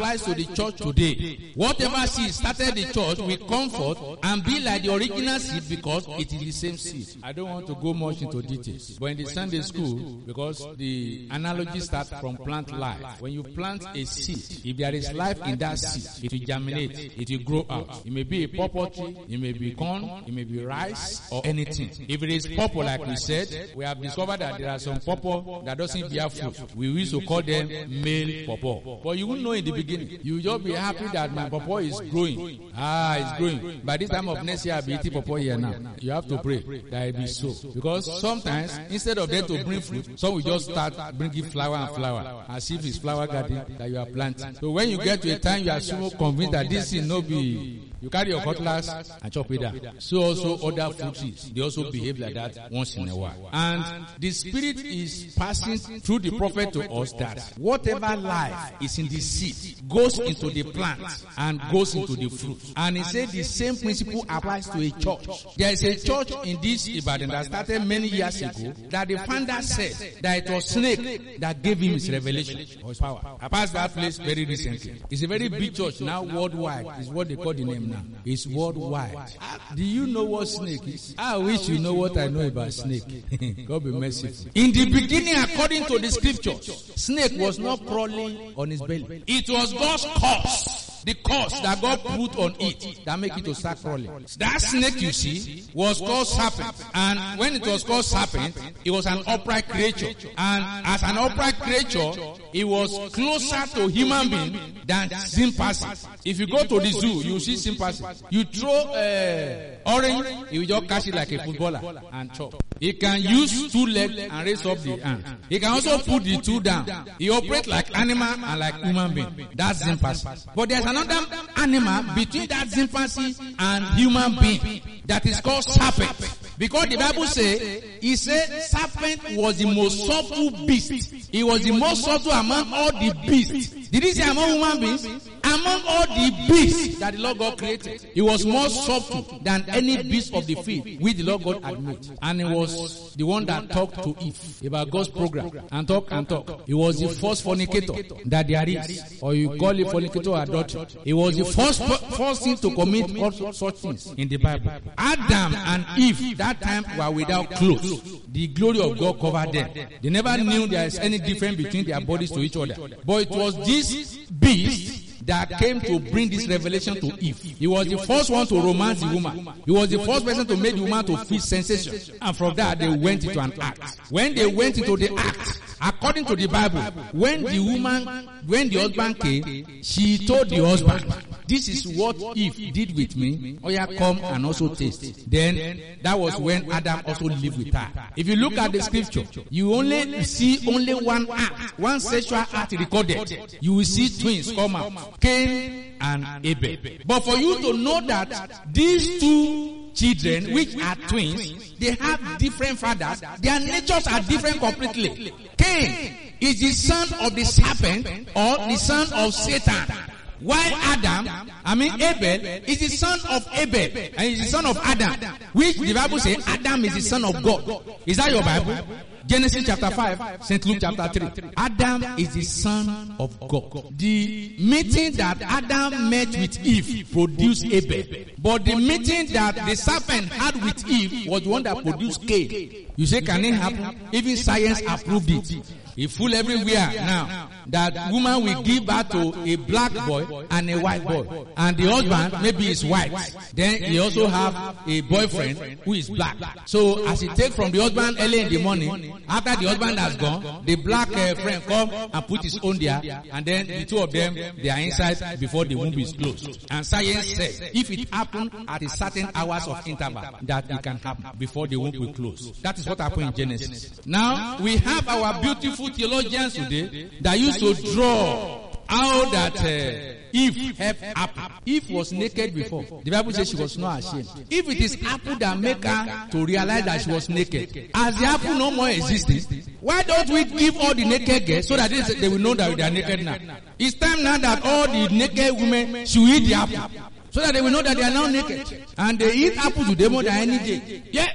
applies to the church today. Whatever seed started the church will comfort and be like the original seed because it is the same seed. I don't want to go much into details, but in the Sunday school, because the analogy starts from plant life. When you plant a seed, if there is life in that seed, it will germinate, it will grow out. It may be a pawpaw tree, it may be corn, it may be rice, or anything. If it is pawpaw, like we said, we have discovered that there are some pawpaw that doesn't bear fruit. We used to call them male pawpaw. But you won't know in the beginning. You will just be happy that my pawpaw is growing. Ah, it's growing. By this time of next year, I'll be eating pawpaw here now. You have to pray that it be so. Because sometimes, instead of them to bring fruit, some will just start bringing flower and flower, as if it's flower garden that you are planting. So when you get to a time, you are so convinced that this is not be. You carry your cutlass and chop it down. So also other fruit trees, they also behave like that once in a while. And the Spirit is passing through the prophet to us that whatever life is in the seed goes into the plant and goes into the fruit. And he said the same principle applies to a church. There is a church in this Ibadan that started many years ago that the founder said that it was snake that gave him his revelation or his power. I passed that place very recently. It's a very big church now worldwide. Is what they call the name. Now. It's worldwide. Do you know what snake is? I wish you know what I know about snake. God be merciful. In the beginning, according to the scriptures, snake was not crawling on his belly. It was God's curse. The curse that God put on it that make it to start crawling. That snake you see was called serpent. And when it was called serpent, it was an upright creature. And as an upright creature, it was closer to human being than chimpanzee. If you go to the zoo, you see chimpanzee. You throw uh, orange, he will just catch it like a footballer and chop. He can use two legs and raise up the hand. He can also put the two down. He operates like animal and like human being. That's chimpanzee. But there's another animal between that chimpanzee and human being that is called serpent. Because the Bible says, he said serpent was the most subtle beast. He was the most subtle among all the beasts. Did he say among human beings? Among all the beasts that the Lord God created, he was more subtle than any beast of the field which the Lord God had made. And he was the one that talked to Eve about God's program and talk and talk. He was the first fornicator that there is, or you call it fornicator or adultery. He was the first first thing to commit all such things in the Bible. Adam and Eve that time were without clothes. The glory of God covered them. They never knew there is any difference between their bodies to each other. But it was this beast that came to bring this revelation to Eve. He was the first one to romance the woman. He was the first person to make the woman to feel sensation. And from that, they went into an act. When they went into the act, according to the Bible, when the woman, when the husband came, she told the husband, this is what Eve did with me. Oh yeah, come and also taste. Then that was when Adam also lived with her. If you look at the scripture, you only see only one act, one sexual act recorded. You will see twins come out, Cain and Abel. But for you to know that these two children, which are twins, they have different fathers. Their natures are different completely. Cain is the son of the serpent or the son of Satan. While Adam, I mean Abel, is the son of Abel, and is the son of Adam, which the Bible says Adam is the son of God. Is that your Bible? Genesis chapter five, Saint Luke chapter three. Adam is the son of God. The meeting that Adam met with Eve produced Abel. But the meeting that the serpent had with Eve was the one that produced Cain. You say, can it happen? Even science approved it. It's full everywhere now that woman will give birth to a black boy and a white boy. And the husband maybe is white. Then he also have a boyfriend who is black. So as he take from the husband early in the morning, after the husband has gone, the black uh, friend come and put his own there. And then the two of them, they are inside before the womb is closed. And science says if it happened at a certain hours of interval, that it can happen before the womb will close. That is what happened in Genesis. Now we have our beautiful theologians today that used to draw out that uh, Eve helped Apple. Eve was naked before. The Bible says she was not ashamed. If it is Apple that make her to realize that she was naked, as the apple no more existing, why don't we give all the naked girls so that they, they will know that they are naked now? It's time now that all the naked women should eat the apple, so that they will know that they are now naked. And they eat apple today more than any day. Yes.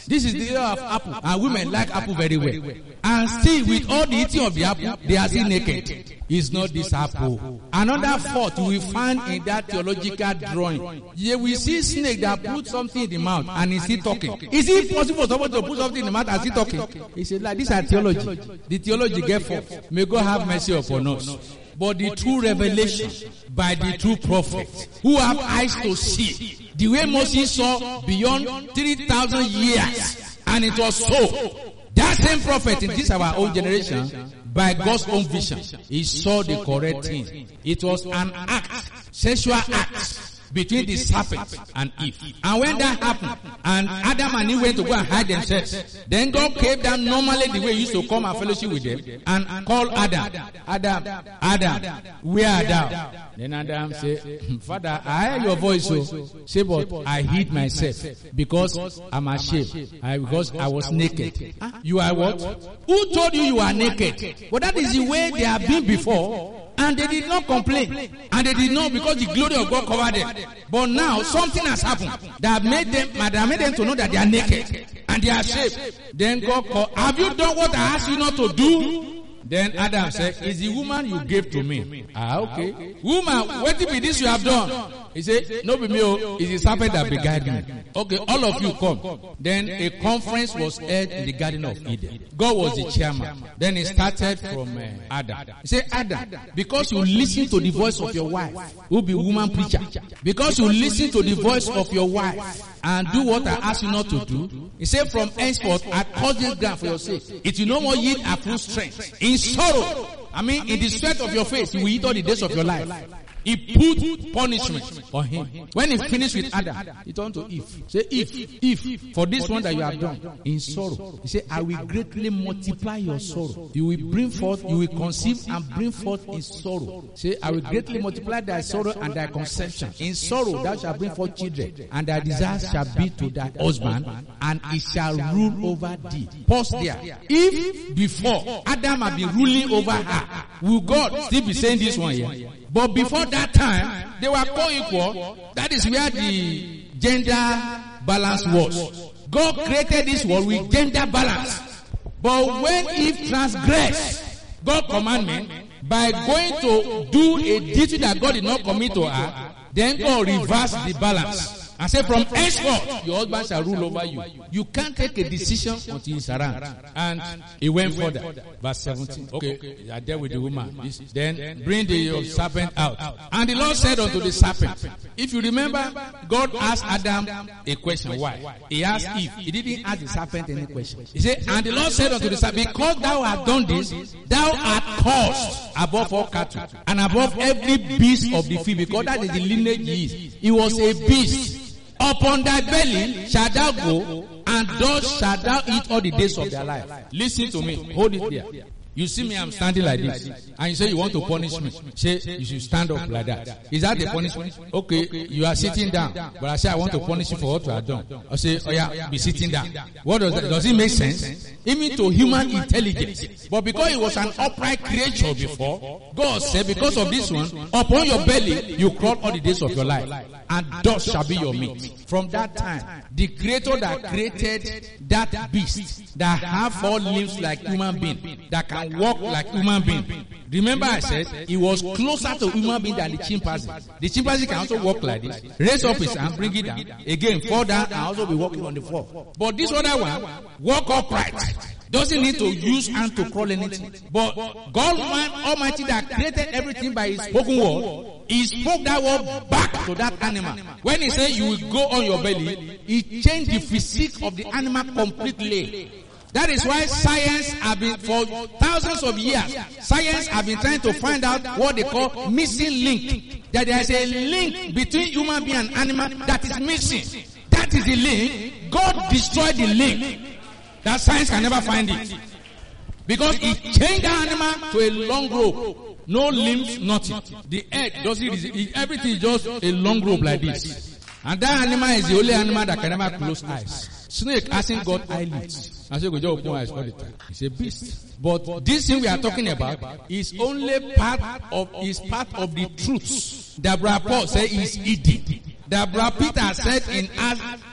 This is the year of apple. And women like apple very well. And still, with all the eating of the apple, they are still naked. It's not this apple. Another fault we find in that theological drawing. Yeah, we see snake that put something in the mouth and is still talking. Is it possible for someone to put something in the mouth and still talking? He said, like, these are theology. The theology get forth. May God have mercy upon us. But the true revelation by the true prophet who have eyes to see, the way Moses saw beyond three thousand years, and it was so. That same prophet in this our own generation, by God's own vision, he saw the correct thing. It was an act, sexual act, between the serpent and Eve. And when that happened, and Adam and Eve went to go and hide themselves, then God came down normally the way he used to come and fellowship with them, and call Adam, Adam, Adam, where are thou? Then Adam said, Father, I heard your voice, so say, but I hid myself because I'm ashamed, I, because I was naked. Huh? You are what? Who told you you are naked? But that is the way they have been before. And they did not complain. And they did not, because the glory of God covered them. But now something has happened that made them, that made them to know that they are naked and they are ashamed. Then God called, have you done what I asked you not to do? Then Adam said, is the woman you gave to me? Ah, okay. Woman, what be this you have done? He said, no be me, it's the serpent that beguiled me. Okay, all of you come. Then a conference was held in the Garden of Eden. God was the chairman. Then it started from uh, Adam. He said, Adam, because you listen to the voice of your wife, who be woman preacher, because you listen to the voice of your wife and do what I ask you not to do, he said, from henceforth, I cause this ground for your sake. It will no more yield a full strength. In sorrow, I mean, in the sweat of your face, you will eat all the days of your life. He put punishment on him. When he finished with Adam, he turned to Eve. Say, Eve, Eve, for this one that you have done in sorrow. He said, I will greatly multiply your sorrow. You will bring forth, you will conceive and bring forth in sorrow. Say, I will greatly multiply thy sorrow and thy conception. In sorrow thou shalt bring forth children, and thy desire shall be to thy husband, and he shall rule over thee. Pause there. If before Adam had been ruling over her, will God still be saying this one here? But before that time, they were co-equal. That is where the gender balance was. God created this world with gender balance. But when Eve transgressed God's commandment by going to do a duty that God did not commit to her, then God reversed the balance. And say, from henceforth, your husband shall rule over you. You can't take a decision until he's around. And he went further. Verse seventeen. Okay, you are there with the woman. This, then bring the serpent out. And the Lord said unto the serpent, if you remember, God asked Adam a question. Why? He asked Eve. He didn't ask the serpent any question. He said, and the Lord said unto the serpent, because thou hast done this, thou art cursed above all cattle, and above every beast of the field, because that is the lineage he is. He was a beast. Upon thy belly shalt thou go, and thus shalt thou eat all the days of thy life. Listen to me. Hold it there. You see me, I'm standing like this. And you say you want to punish me. Say, you should stand up like that. Is that the punishment? Okay, you are sitting down. But I say, I want to punish you for what you have done. I say, oh yeah, be sitting down. What does that? Does it make sense? Even to human intelligence. But because it was an upright creature before, God said, because of this one, upon your belly, you crawl all the days of your life. And dust shall be your meat. From that time, the creator that created that beast, that have four limbs like human being, that can walk like human being. Remember I said, he was closer to human being than the chimpanzee. The chimpanzee can also walk like this. Raise up his hand, bring it down. Again, fall down and also be walking on the floor. But this other one, walk upright. Doesn't need to use hand to crawl anything. But God Almighty that created everything by his spoken word, he spoke that word back to that animal. When he said you will go on your belly, he changed the physique of the animal completely. That is why science have been, for thousands of years, science have been trying to find out what they call missing link. That there is a link between human being and animal that is missing. That is the link. God destroyed the link. That science can never find it. Because he changed the animal to a long rope. No limbs, nothing. The head doesn't, everything is just a long rope like this. And that animal is the only animal that can never close eyes. Snake hasn't got eyelids. And so we just open eyes all the time. It's a beast. But this thing we are talking about is only part of, is part of the truths that Brother Paul said is hidden. That Brother Peter said in Acts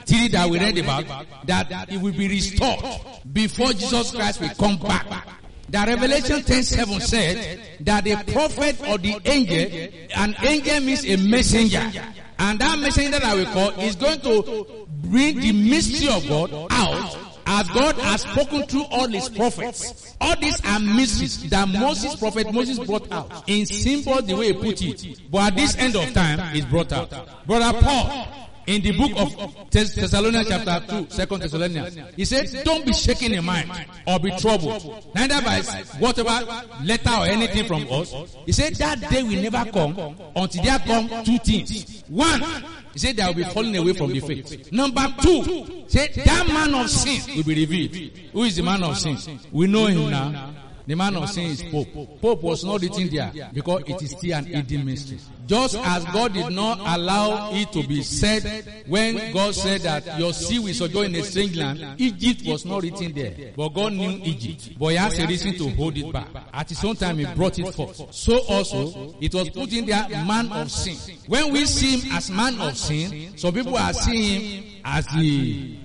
three that we read about, that it will be restored before Jesus Christ will come back. That Revelation ten seven said that the prophet or the angel, an angel means a messenger. And that messenger that we call is going to bring the mystery of God out as God has spoken through all his prophets. All these are mysteries that Moses, prophet Moses brought out in simple the way he put it. But at this end of time, it's brought out. Brother Paul, in the book of Thess- Thessalonians chapter two, Second Thessalonians, he said, don't be shaken in mind or be troubled, neither by whatever letter or anything from us. He said that day will never come until there come two things. One, he said there will be falling away from the faith. Number two, he said that man of sin will be revealed. Who is the man of sin? We know him now. The man of sin is Pope. Pope was not written there because it is still an hidden mystery. Just as God did not allow it to be said when God said that your seed will sojourn in a strange land, Egypt was not written there. But God knew Egypt. But he has a reason to hold it back. At his own time, he brought it forth. So also, it was put in there, man of sin. When we see him as man of sin, some people are seeing him as the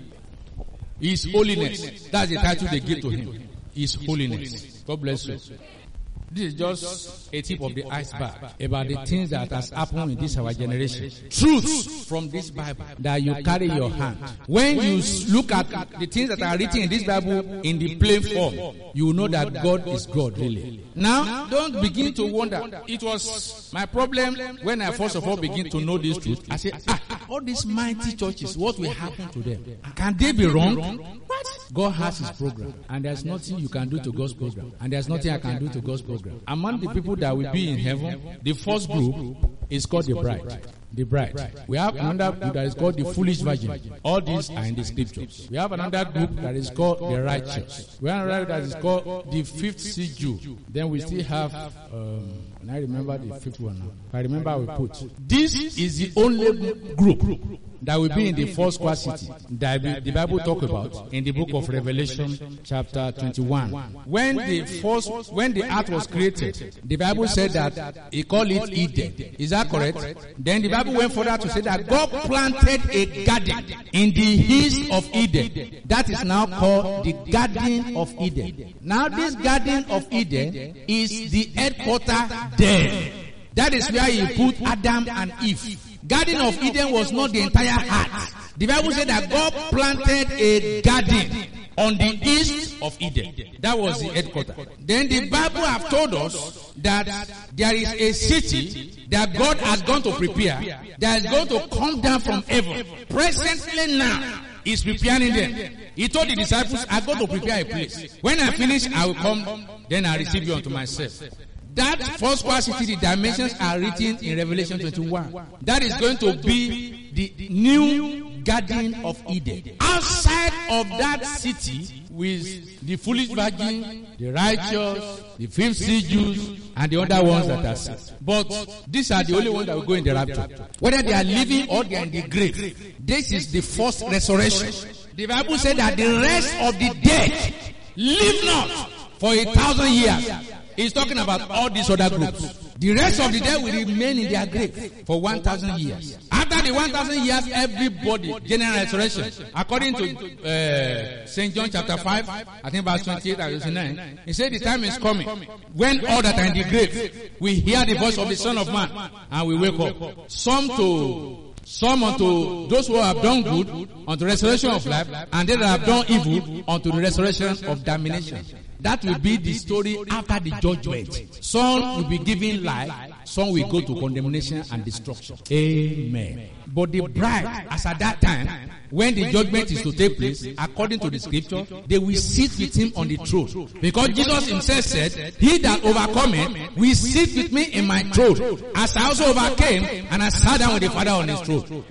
His holiness. That's the title they give to him. His holiness. God bless you. This is just a tip of the iceberg about the things that has happened in this our generation. Truths from this Bible that you carry in your hand. When you look at the things that are written in this Bible in the plain form, you will know that God is God really. Now, don't begin to wonder. It was my problem when I first of all begin to know this truth. I said, ah, all these mighty churches, what will happen to them? Can they be wrong? What? God has his program, and there's nothing you can do to God's program, and there's nothing I can do to God's program. Among the people that will be in heaven, the first group is called the bride. The bride. We have another group that is called the foolish virgin. All these are in the scriptures. We have another group that is called the righteous. We have another that is called the fifth sea Jew. Then we still have, um, and I remember the fifth one now. I remember we put. This is the only group that will be in the four square city that the Bible talk about in the book of Revelation chapter twenty-one. When the first, when the earth was created, the Bible said that he called it Eden. Is that correct? Then the Bible went further to say that God planted a garden in the east of Eden. That is now called the Garden of Eden. Now this Garden of Eden is the headquarter there. That is where he put Adam and Eve. Garden of Eden was not the entire earth. The Bible said that God planted a garden on the east of Eden. That was the headquarters. Then the Bible have told us that there is a city that God has gone to prepare, that is going to come down from heaven. Presently now, he's preparing them. He told the disciples, I go to prepare a place. When I finish, I will come, then I receive you unto myself. That first square city, the dimensions are written in Revelation twenty-one. That is going to be the new Garden of Eden. Outside of that city, with the foolish virgin, the righteous, the fifth sea Jews, and the other ones that are sick. But these are the only ones that will go in the rapture. Whether they are living or they are in the grave. This is the first resurrection. The Bible said that the rest of the dead live not for a thousand years. He's talking about all these other groups. The rest of the dead will remain in their grave for one thousand years. After the one thousand years, everybody, general resurrection. According to uh, Saint John chapter five, I think verse twenty-eight and twenty-nine, he said the time is coming when all that are in the grave will hear the voice of the Son of Man and we wake up. Some to Some unto those who have done good, unto resurrection of life, and they that have done evil, unto the resurrection of damnation. That will be the story after the judgment. Some will be given life, some will go to condemnation and destruction. Amen. But the bride, as at that time, when the judgment is to take place, according to the scripture, they will sit with him on the throne. Because Jesus himself said, he that overcometh will sit with me in my throne, as I also overcame, and I sat down with the Father on his throne.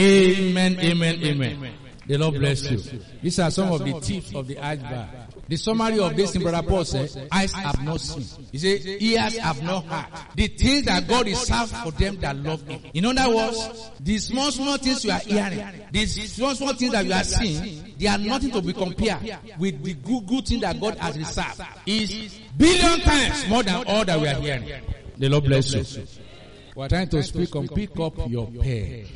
Amen, amen, amen. The Lord bless you. These are some of the tips of the iceberg. The summary of this in Brother Paul says, eyes have not seen. He says, ears have not heard. The things that God reserved for them that love him. In other words, the small, small things you are hearing, the small, small things that you are seeing, they are nothing to be compared with the good, good thing that God has reserved. It's billion times more than all that we are hearing. The Lord bless you. We are trying to speak on pick up your pen and write.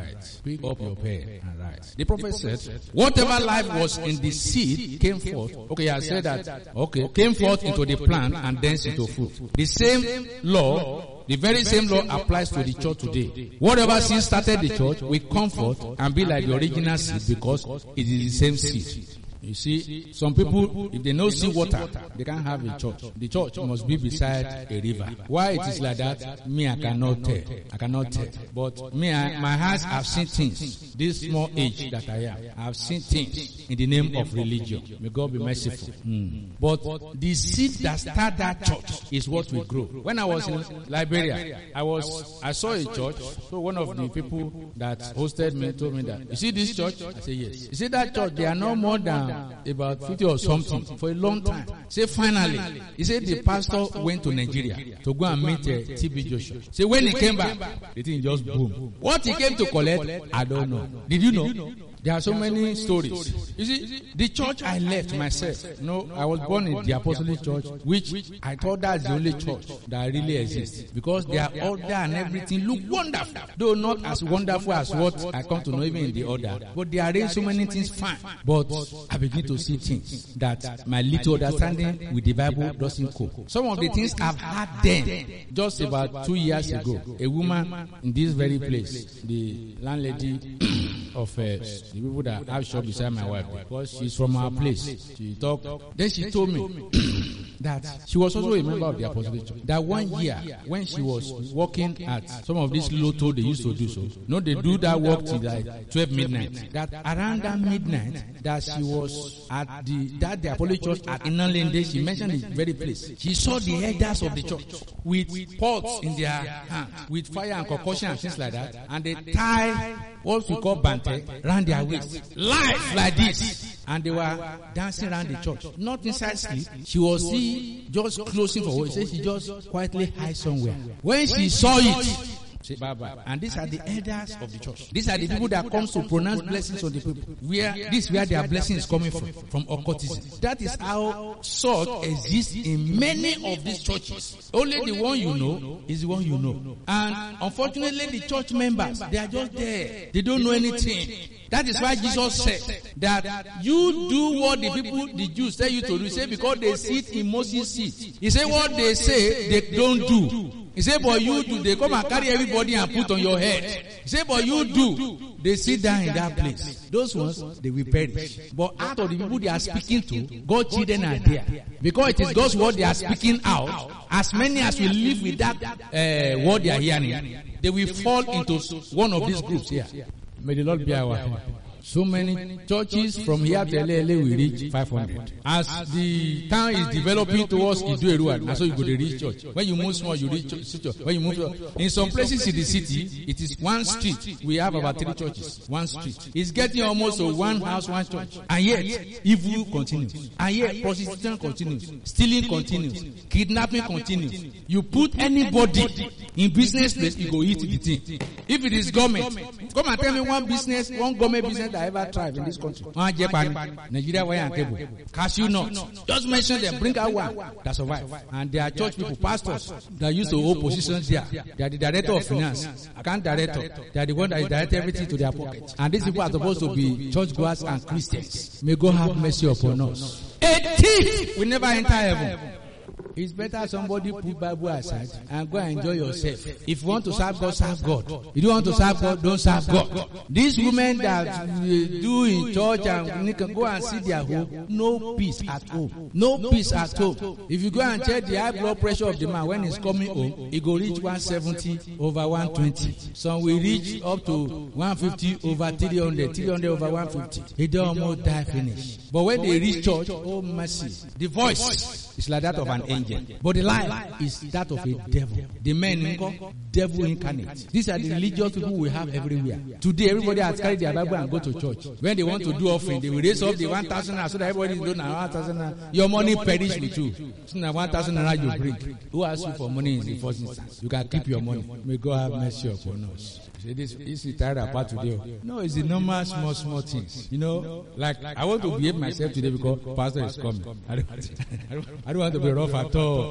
write. Pick up your pen and write. The prophet said, whatever life was in the seed came forth. Okay, I said that. Okay, came forth into the plant and thence into fruit. The same law, the very same law applies to the church today. Whatever seed started the church will come forth and be like the original seed because it is the same seed. You see, some people, if they don't see water, they can't have a church. The church must be beside a river. Why it is like that, me, I cannot tell. I cannot tell. But me, I, my eyes have seen things. This small age that I am, I have seen things in the name of religion. May God be merciful. Mm. But the seed that started that church is what will grow. When I was in Liberia, I was, I saw a church. So one of the people that hosted me told me that, you see this church? I said, yes. You see that church? They are no more than about fifty or something for a long time. Say finally, he said the pastor went to Nigeria to go and meet uh, T B Joshua. Say when he came back, the thing just boom. What he came to collect, I don't know. Did you know? There are so many stories. You see, the church I left myself, you know, I was born in the Apostolic Church, which I thought that's the only church that really exists. Because their order and everything look wonderful. Though not as wonderful as what I come to know even in the order. But they arrange so many things fine. But I begin to see things that my little understanding with the Bible doesn't cope. Some of the things I've had then, just about two years ago, a woman in this very place, the landlady of uh, the people that have shop beside my wife, because she's from our place. She talked. Then she told me that she was also a member of the Apostolic Church. That one year, when she was working at some of these lotto they used to do so. No, they do that work till like twelve midnight. That around that midnight, that she was at the that the Apostolic Church at Inalende, she mentioned the very place. She saw the elders of the church with pots in their hand, with fire and concussion and things like that, and they tie what we call bante around their waist, live like this, and they were dancing around the church. Not inside sleep. She was see just closing for what she said. She just quietly hide somewhere. When she saw it, say bye bye. And these are the elders of the church. These are the people that comes to pronounce blessings on the people. Where this is where their blessing is coming from, from occultism. That is how such exists in many of these churches. Only the one you know is the one you know. And unfortunately, the church members, they are just there. They don't know anything. That is why Jesus said that you do what the people, the Jews tell you to do. He said because they sit in Moses' seat. He said what they say, they don't do. He said, but you do. They come and carry everybody and put on your head. He said, but you do. They sit down in that place. Those ones, they will perish. But out of the people they are speaking to, God's children are there. Because it is God's word they are speaking out. As many as will live with that uh, word they are hearing, they will fall into one of these groups here. May the Lord be our help. So many churches from here to L A L we reach five hundred. As the town is developing towards Idu-Erua, and so you go to reach church. When you move small, you reach church. When you move, in some places in the city, it is one street. We have about three churches. One street. It's getting almost to one house, one church. And yet, evil continues. And yet, prostitution continues. Stealing continues. Kidnapping continues. You put anybody in business place, you go eat the thing. If it is government, come and tell me one business, one government business that ever thrive in this country. Nigeria, why and table. Cashew nuts. Just mention them, bring out one that survive. And there are church people, pastors that used to hold positions there. They are the director of finance, account director. They are the one that direct everything to their pocket. And these people are supposed to be churchgoers and Christians. May God have mercy upon us. A thief will never enter heaven. It's better somebody put Bible aside and go and enjoy yourself. If you want to serve God, serve God. If you don't want to serve God, don't serve God. These women that do in church and can go and see their home, no peace at home. No peace at home. If you go and check the high blood pressure of the man when he's coming home, it go reach one seventy over one twenty. Some will reach up to one fifty over three hundred, three hundred over one fifty. He don't almost die finish. But when they reach church, oh mercy, the voice is like that of an angel. But the life is that of a devil. The men, devil incarnate. These are the religious people we have everywhere. Today, everybody has carried their Bible and go to church. When they want to do offering, they will raise up the one thousand naira so that everybody is doing one thousand naira. Your money perish with you. So now one thousand naira you bring. Who asks you for money in the first instance? You can keep your money. May God have mercy upon us. See, this is the tired apart today. No, it's the normal small, small things. You know, like I want to behave myself today because pastor is coming. I don't, I don't, I don't want to be rough at all.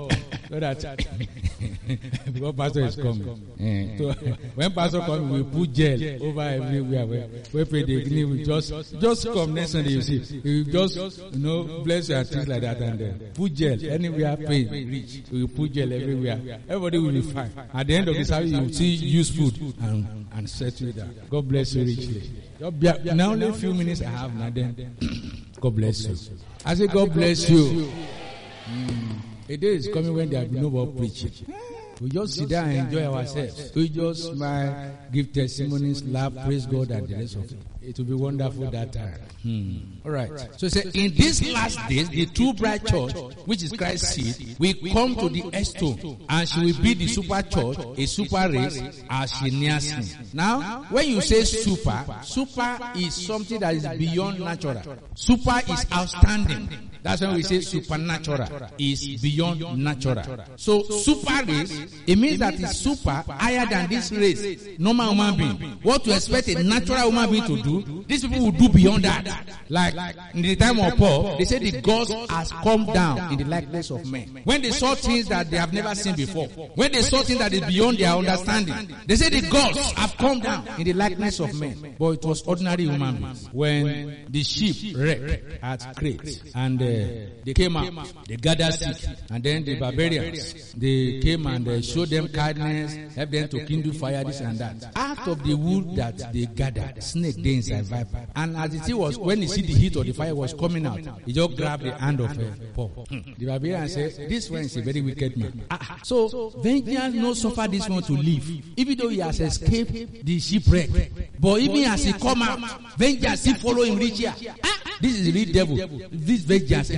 So that because pastor is coming. Eh, so when pastor comes, we put gel over everywhere. Where we pray the green, we just just come next Sunday. You see, we just you know bless your things like that and then put gel anywhere pain reach. We put gel everywhere. Everybody will be fine. At the end of the service, you will see use food and and settle down. God bless you richly. Now only a few minutes I have now. Then God bless you. I say God bless you. Mm. A day is coming when there will be no more preaching. We just sit down and enjoy ourselves. We just smile, give testimonies, laugh, praise God, and the rest of it. It will be wonderful that time. Hmm. All right. So, say in these last days, the true bride church, which is Christ's seed, will come to the Estone, and she will be the super church, a super race, as she nears him. Now, when you say super, super is something that is beyond natural. Super is outstanding. That's when we say supernatural is beyond natural. So super race, it means that it's super higher than this race, normal human being. What to expect a natural human being to do, these people will do beyond that. Like in the time of Paul, they said the gods has come down in the likeness of men. When they saw things that they have never seen before, when they saw things that is beyond their understanding, they said the gods have come down in the likeness of men. But it was ordinary human beings. When the sheep wrecked at Crete and uh, they came out, they gathered sick, and then the barbarians, they came and uh, showed them kindness, helped them to kindle fire, this and that. Out of the wood that they gathered, snake they inside viper. And as it was, when you see the heat of the fire was coming out, he just grabbed the hand of uh, Paul. Hmm. The barbarian said, this one is a very wicked man. Ah, so vengeance no suffer this one to live, even though he has escaped the shipwreck. But even as he come out, vengeance still follow him reach here. Ah, this is the real devil. This vengeance.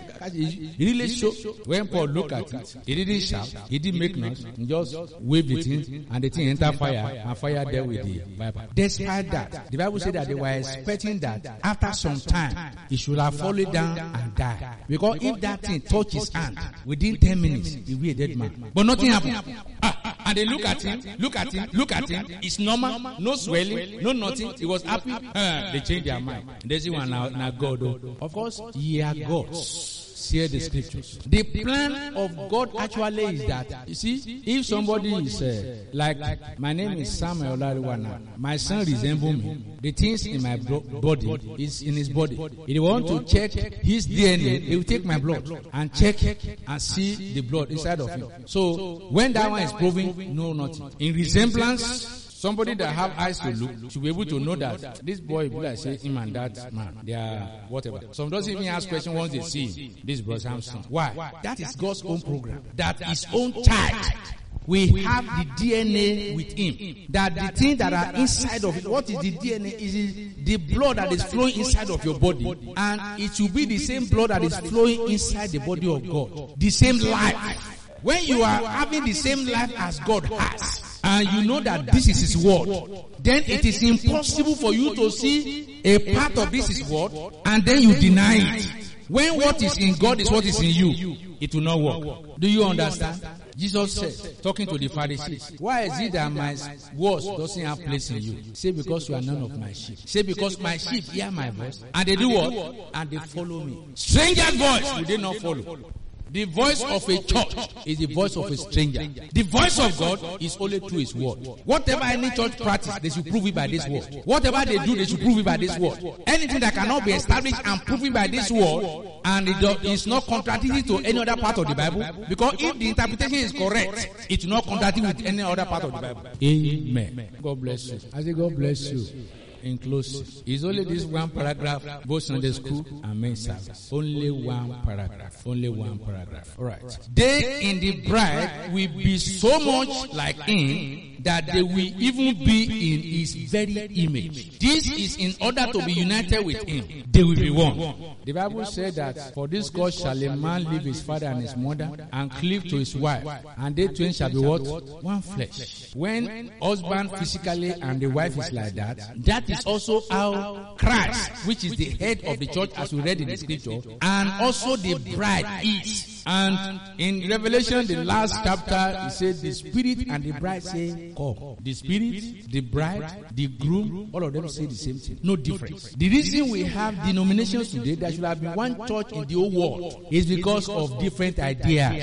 He really show. When Paul looked at it, he didn't shout, he didn't make noise, he just waved the thing, and the thing entered fire, and fire dealt with the viper. Despite that, the Bible said that they were expecting that after some time, he should have fallen down and died. Because if that thing touched his hand, within ten minutes, he will be a dead man. But nothing happened. Ah, and they look at him, look at him, look at him. It's normal, no swelling, no nothing. He was happy. Uh, they changed their mind. They say, well, now, now God. Of course, ye are gods. Share the scriptures. The plan of God actually is that, you see, if somebody is uh, like, my name is Samuel Olariwana, my son resembles me, the things in my bro- body is in his body. If they want to check his D N A, they will take my blood and check and see the blood inside of him. So when that one is proven, no nothing. In resemblance, somebody that have eyes to look should be able to know that this boy, like say him and that man, they are whatever. Some doesn't even ask questions once they see him. This brother Samson. Why? That is God's own program. That his own child. We have the D N A with him. That the things that are inside of it, what is the D N A? Is the blood that is flowing inside of your body. And it will be the same blood that is flowing inside the body of God. The same life. When you are having the same life as God has, and you know that this is his word, then it is impossible for you to see a part of this is word and then you deny it. When what is in God is what is in you, it will not work. Do you understand? Jesus said, talking to the Pharisees, why is it that my words doesn't have place in you? Say, because you are none of my sheep. Say, because my sheep hear my voice and they do what? And they follow me. Stranger's voice will they not follow. The voice of a church is the voice of a stranger. The voice of God is only through his word. Whatever any church practice, they should prove it by this word. Whatever they do, they should prove it by this word. Anything that cannot be established and proven by this word, and it is not contradictory to any other part of the Bible, because if the interpretation is correct, it will not contradict with any other part of the Bible. Amen. God bless you. I say God bless you. In closing, it's only this one paragraph, both Sunday school and main service. Only one paragraph. Only one paragraph. All right. They in the bride will be so much like him that they will even be in his very image. This is in order to be united with him. They will be one. The Bible said that for this cause shall a man leave his father and his mother and cleave to his wife, and they twain shall be what? One flesh. When husband physically and the wife is like that, that is also how Christ, which is the head of the church as we read in the scripture, and also the bride is. And in Revelation, the last chapter, it says the Spirit and the bride say, come. The Spirit, the bride, the groom, all of them say the same thing. No difference. The reason we have denominations today, there should have been one church in the whole world, is because of different ideas.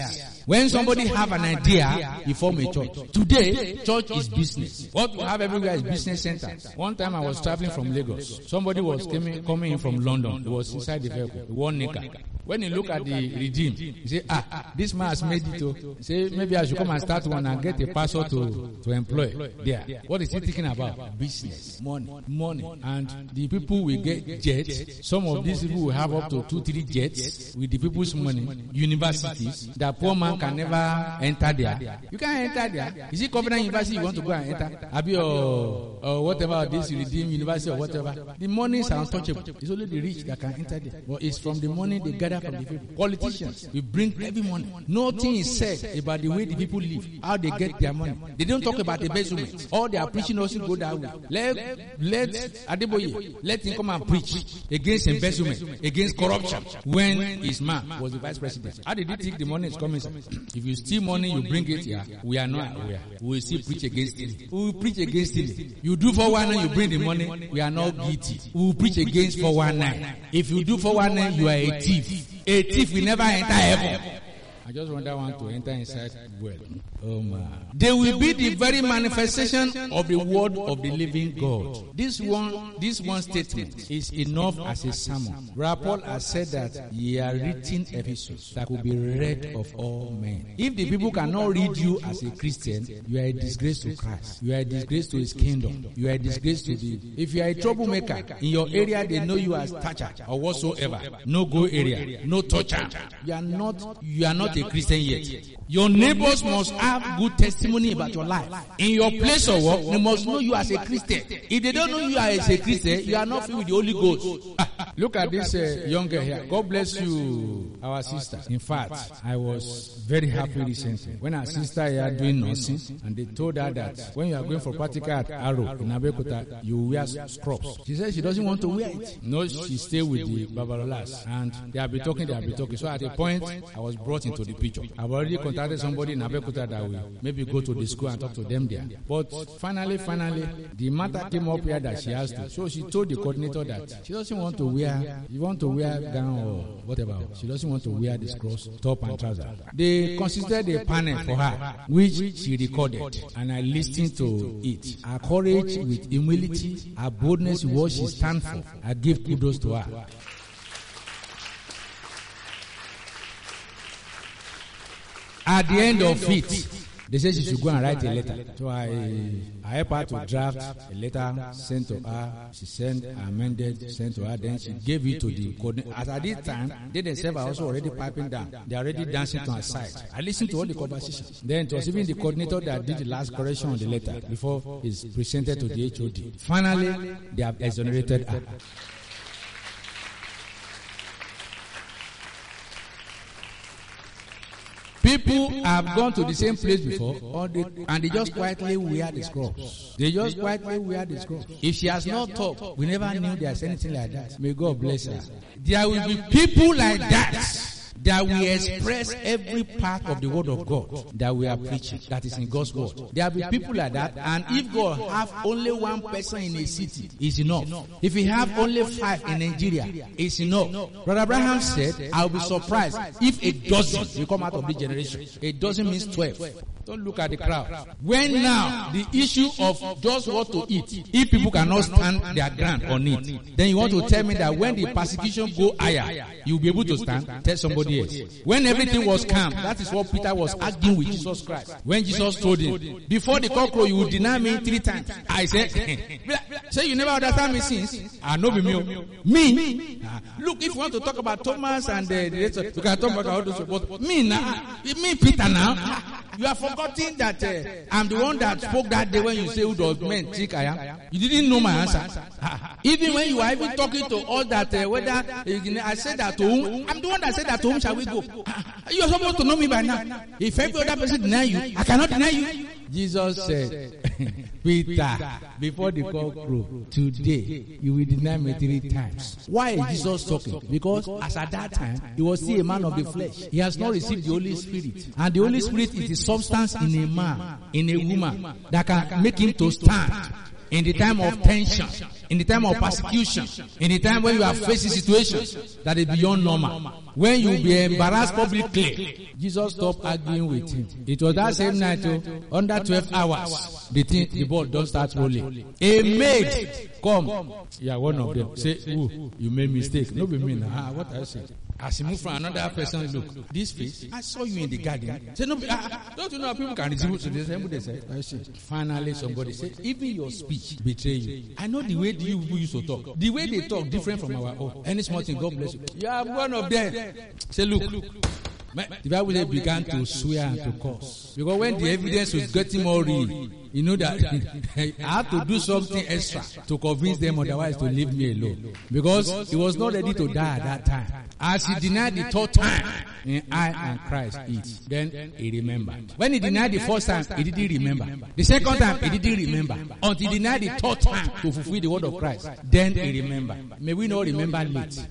When somebody have an idea, he form a church. Today, church is business. What we have everywhere is business centers. One time I was traveling from Lagos. Somebody was coming, coming in from London. He was inside the vehicle. He wore knicker. When he look at the redeem, he say, ah, this man has made it to say, maybe I should come and start one and get a pastor to, to employ there. What is he thinking about? Business, money, money. And the people will get jets. Some of these people will have up to two, three jets with the people's money. Universities, that poor man can never enter there. You can't enter there. Is it Covenant University you want to go and enter? Abi or, or whatever, this Redeem University or whatever. The monies are untouchable. It's only the rich that can enter there. But it's from the money they gather from the people. Politicians, we bring every money. Nothing is said about the way the people live, how they get their money. They don't talk about the embezzlement. All they are preaching also go that way. Let let Adeboye let him come and preach against embezzlement, against corruption. When his man was the vice president, how did he think the money is coming? If you steal money, you bring it here. We are not aware. We will still preach against it. We will preach against it. You do four one nine, you bring the money. We are not guilty. We will preach against four one nine. If you do four one nine, you are a thief. A thief will never enter heaven. I just want that one to enter inside well. Oh my. They will be the very manifestation of the word of the living God. This one, this one statement is enough as a sermon. Paul has said that ye are written epistles that will be read of all men. If the people cannot read you as a Christian, you are a disgrace to Christ. You are a disgrace to his kingdom. You are a disgrace to the. If you are a troublemaker in your area, they know you as toucher or whatsoever. No go area, no toucher. You are not. You are not a Christian yet. Your neighbors must have good testimony about your life. In your place of work, they must know you as a Christian. If they don't know you as a Christian, you are not filled with the Holy Ghost. Look at this uh, young girl here. God bless you, our sister. In fact, I was very happy recently when our sister here doing nursing, and they told her that when you are going for practical at Arrow in Abeokuta, you wear scrubs. She said she doesn't want to wear it. No, she stay with the Babalolas, and they have been talking, they have been talking. So at a point, I was brought into the picture. I've already contacted somebody in Abeokuta that will maybe go to the school and talk to them there. But finally, finally, the matter came up here that she has to. So she told the coordinator that she doesn't want to wear, you want to wear gown or whatever. She doesn't want to wear this cross, top and trouser. They considered a panel for her, which she recorded, and I listened to it. Her courage with humility, her boldness with what she stands for. I give kudos to her. At the end of it, they said she should go and write a letter. So I, I helped her to draft a letter, sent to her. She sent, amended, sent to her. Then she gave it to the coordinator. As at this time, they themselves are also already piping down. They are already dancing to her side. I listened to all the conversations. Then it was even the coordinator that did the last correction on the letter before it's presented to the H O D. Finally, they have exonerated her. People have gone to the same place before, or they, and they just quietly wear the scrubs. They just quietly wear the scrubs. If she has not talked, we never knew there's anything like that. May God bless her. There will be people like that that will express every part of the word of God that we are preaching, that is in God's word. There will be people like that, and if God have only one person in a city, it's enough. If he have only five in Nigeria, it's enough. Brother Abraham said, I'll be surprised if a dozen will come out of this generation. A dozen means twelve. Don't look at the crowd. When now the issue of just what to eat, if people cannot stand their ground on it, then you want to tell me that when the persecution go higher, you'll be able to stand? Tell somebody else. When everything was calm, that is what Peter was arguing with Jesus Christ. When Jesus told him, before the cockroach, you will deny me three times. I said, say you never understand me since. I know me. Me? Look, if you want to talk about Thomas and the rest, you can talk about all those. But me now, me Peter now, you are forgetting that uh, I'm the one that spoke that day when you say who does men think I am. You didn't know my answer. Even when you are even talking to all that, uh, whether uh, I said that to whom, I'm the one that said that to whom shall we go? You are supposed to know me by now. If every other person deny you, I cannot deny you. Jesus said, Peter, before the cock crow, today you will deny me three times. Why is Jesus talking? Because as at that time, he was still a man of the flesh. He has not received the Holy Spirit. And the Holy Spirit is the substance in a man, in a woman, that can make him to stand. in the time of tension, in the time of persecution, in the time when you are facing situations that is beyond normal, when you will be embarrassed publicly, Jesus stopped arguing with him. It was that same night, oh, under twelve hours, the thing, the ball don't start rolling. A maid come, yeah, one of them say, "Ooh, you made mistake." No, be me now. Ah, what I say? As he moved from another person, look, this face, I saw you in the garden. Say, no, ah, don't you know how people can receive to the same? They said, I see. Finally, somebody said, even your speech betray you. I know the way you used to talk. The way they talk different from our own. Any small thing, God bless you. You are one of them. Say, look. The Bible began to swear and to curse. Because when the evidence was getting more real, you know that I had to do something extra to convince them otherwise to leave me alone. Because he was not ready to die at that time. As he denied the third time, I and Christ eat. Then he remembered. When he denied the first time, he didn't remember. The second time, he didn't remember. Until he denied the third time to fulfill the word of Christ. Then he remembered. May we not remember late.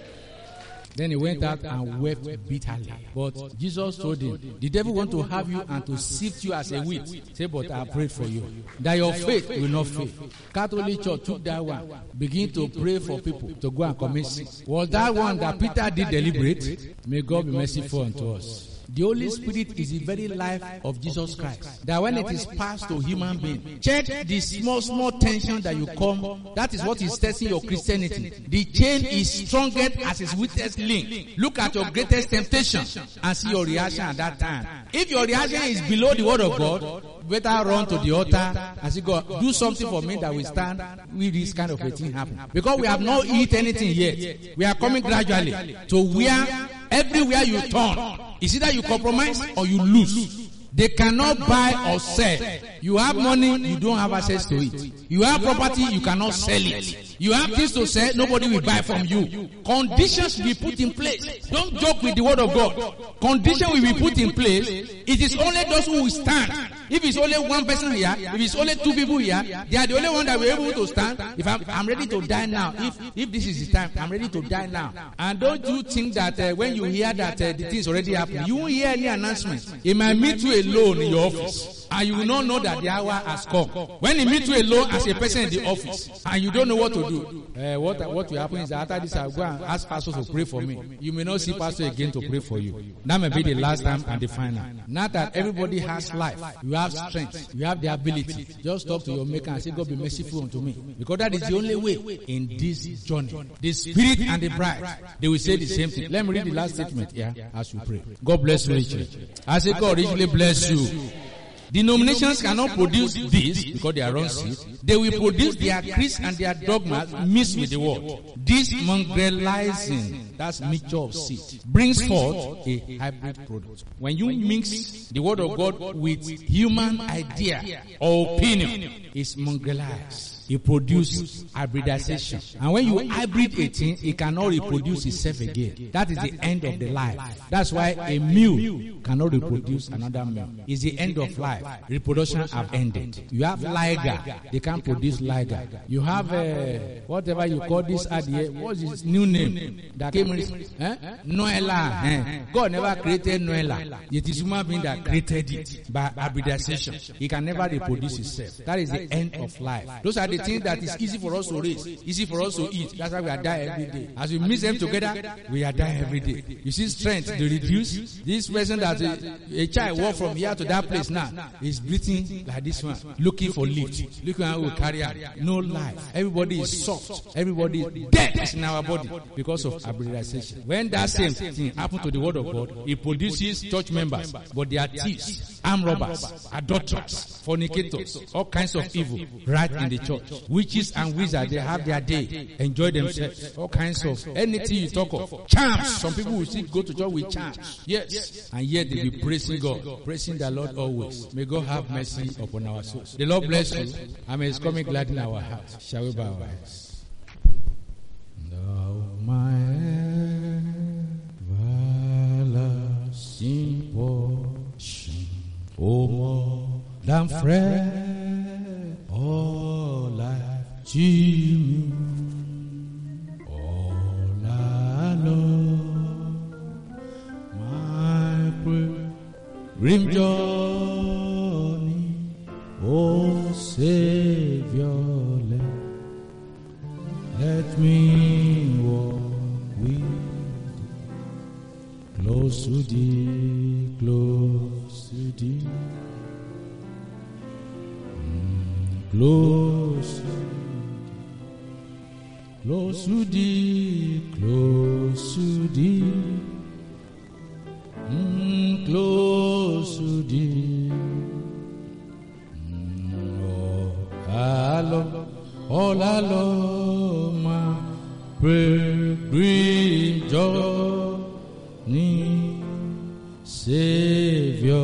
Then he went out and wept bitterly. But Jesus told him, the devil want to have you and to sift you as a wheat. Say, but I prayed for you, that your faith will not fail. Catholic Church took that one, begin to pray for people to go and commit sin. Was that one that Peter did deliberate? May God be merciful unto us. The Holy Spirit is the very life of Jesus Christ. That when it is passed to human being, check the small, small tension that you come. That is what is testing your Christianity. The chain is strongest as its weakest link. Look at your greatest temptation and see your reaction at that time. If your reaction is below the word of God, better run to the altar and say, God, do something for me that will stand with this kind of a thing happen. Because we have not eaten anything yet. We are coming gradually to where everywhere you turn, it's either you compromise or you lose. They cannot buy or sell. You have money, you don't have access to it. You have property, you cannot sell it. You have things to sell, nobody will buy from you. Conditions will be put in place. Don't joke with the word of God. Conditions will be put in place. It is only those who will stand. If it's only one person here, if it's only two people here, they are the only one that will be able to stand. If I'm, I'm ready to die now, if if this is the time, I'm ready to die now. And don't you think that uh, when you hear that uh, the things already happening, you won't hear any announcement. It might meet you alone in your office, and you will not know that the hour has come. When it meets you alone as a person in the office, and you don't know what to do, uh, what what will happen is that after this, I'll go and ask pastors to pray for me. You may not see pastor again to pray for you. That may be the last time and the final. Not that everybody has life. You have strength. You have the ability. Just talk to your maker and say, God be merciful unto me. Because that is the only way in this journey. The spirit and the bride, they will say the same thing. Let me read the last statement here as we pray. God bless you richly. I say God richly bless you. Denominations cannot produce this because they are wrong seed. They will produce their creeds and their dogmas mixed with the word. This mongrelizing, that's mixture of seed, brings forth a hybrid product. When you mix the word of God with human idea or opinion, it's mongrelized. It produces hybridization. And when you hybrid a thing, it cannot reproduce itself again. That is the end of the life. That's why a mule cannot reproduce another mule. It's the end of life. Reproduction have ended. You have liger. They can't produce liger. You have uh, whatever you call this idea. What's his new name? That came in, eh? Noella. Eh? God never created Noella. It is human being that created it by hybridization. It can never reproduce itself. That is the end of life. Those are the things that is easy for us to raise, easy for us to eat. That's why we are dying every day. As we mix them together, we are dying every day. You see strength to reduce. This person that a, a child walk from here to that place now is breathing like this one, looking for lift. Look how we carry out. No life. Everybody is soft. Everybody is dead in our body because of hybridization. When that same thing happens to the word of God, it produces church members, but they are thieves, armed robbers, adulterers, fornicators, all kinds of evil right in the church. Witches and wizards, they have their day, enjoy themselves, all kinds of anything you talk of. Charms. Some people will still go to church with charms. Yes. And yet they be praising God, praising the Lord always. May God have mercy upon our souls. The Lord bless you. And may His coming gladden our hearts. Shall we bow our heads? Thou my everlasting portion, O more than friend, all life to me, all I know, my pilgrim journey, O Savior. Let me walk with thee, close to thee, close to thee, mm, close to thee, close to thee, close to thee, mm, close to thee, mm, oh, hello. All along my pilgrim journey, Savior,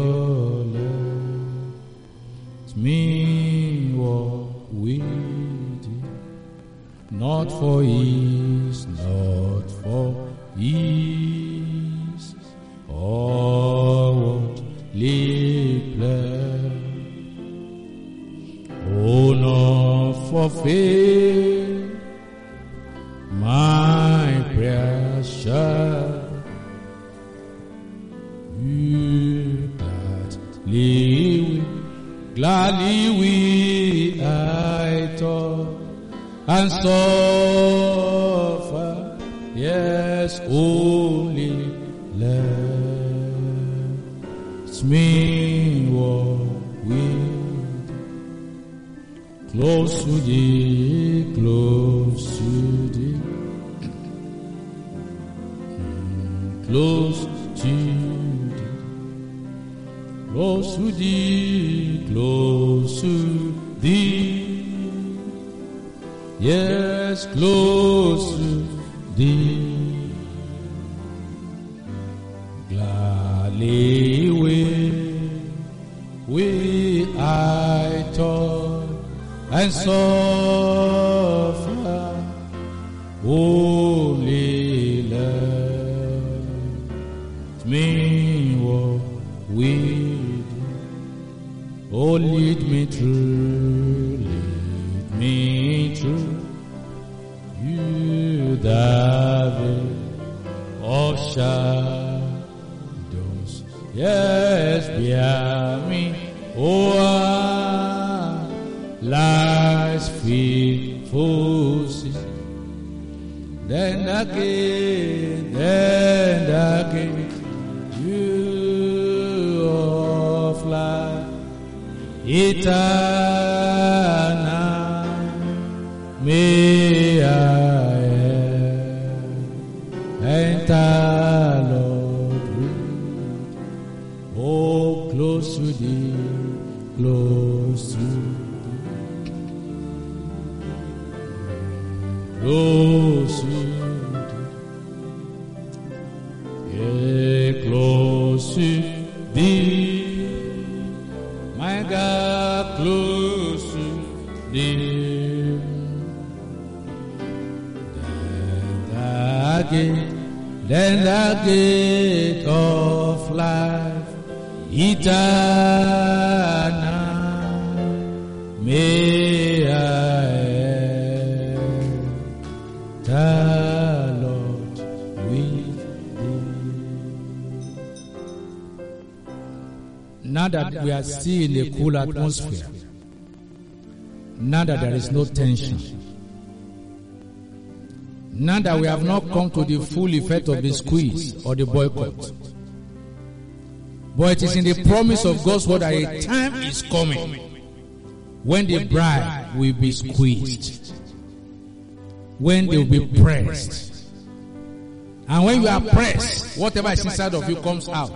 let me walk with thee, not for ease, not for ease, or worldly pleasure. Oh, not for faith, my precious, you gladly, gladly will I talk and suffer, yes, only let me walk with close to thee, close to thee, close to thee, close to thee, close to thee, yes, close to thee, gladly will, will I talk and suffer, only let me walk with thee. Oh, lead me through, lead me through, you the veil of shadows, yes, bear me, oh, life's faithful season. Then again, then again, you of life eternal, may I enter, Lord, oh, close to thee, close to thee. Close to thee, yeah, close to thee, my God, close to thee. Then the gate, then the gate of life eternal, may I Lord with thee. Now that we are still in a cool atmosphere, now that there is no tension, now that we have not come to the full effect of the squeeze or the boycott, but it is in the promise of God's word that a time is coming when the bride will be squeezed, when they will be pressed. And when you are pressed, whatever is inside of you comes out.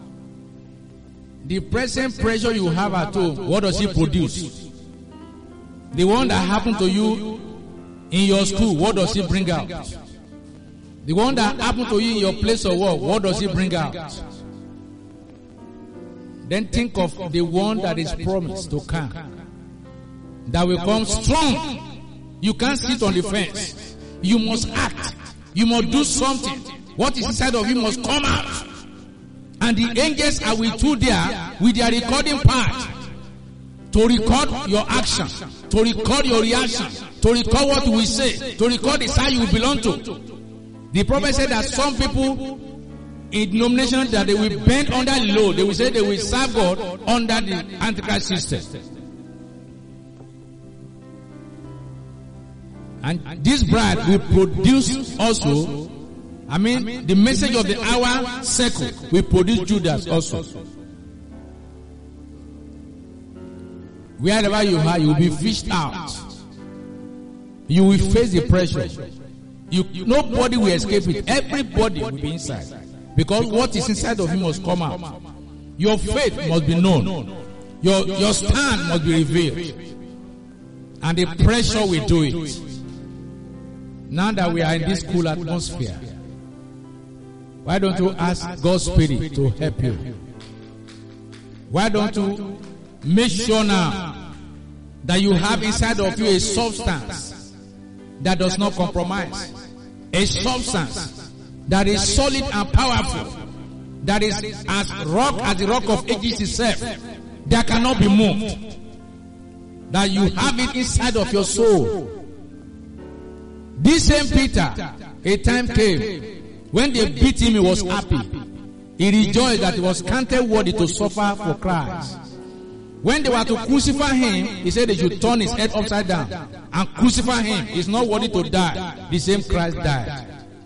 The present pressure you have at home, what does it produce? The one that happened to you in your school, what does it bring out? The one that happened to you in your place of work, what does it bring out? Then think of the one that is promised to come, that will come strong. You can't sit on the fence. You must act. You must do something. What is inside of you must come out. And the angels are with you there with their recording part to record your action, to record your reaction, to record what we say, to record the side you belong to. The prophet said that some people in denominations that they will bend under the law, they will say they will serve God under the Antichrist system. And this bride will produce also, I mean, the message of the hour circle will produce Judas also. Wherever you are, you will be fished out. You will face the pressure. You, nobody will escape it. Everybody will be inside. Because what is inside of you must come out. Your faith must be known. Your, your stand must be revealed. And the pressure will do it. Now that we are in this cool atmosphere, why don't you ask God's Spirit to help you? Why don't you make sure now that you have inside of you a substance that does not compromise? A substance that is solid and powerful, that is as rock as the rock of ages itself, that cannot be moved. That you have it inside of your soul. This same Peter, a time came when they beat him, he was happy. He rejoiced that he was counted worthy to suffer for Christ. When they were to crucify him, he said they should turn his head upside down and crucify him. He's not worthy to die. The same Christ died.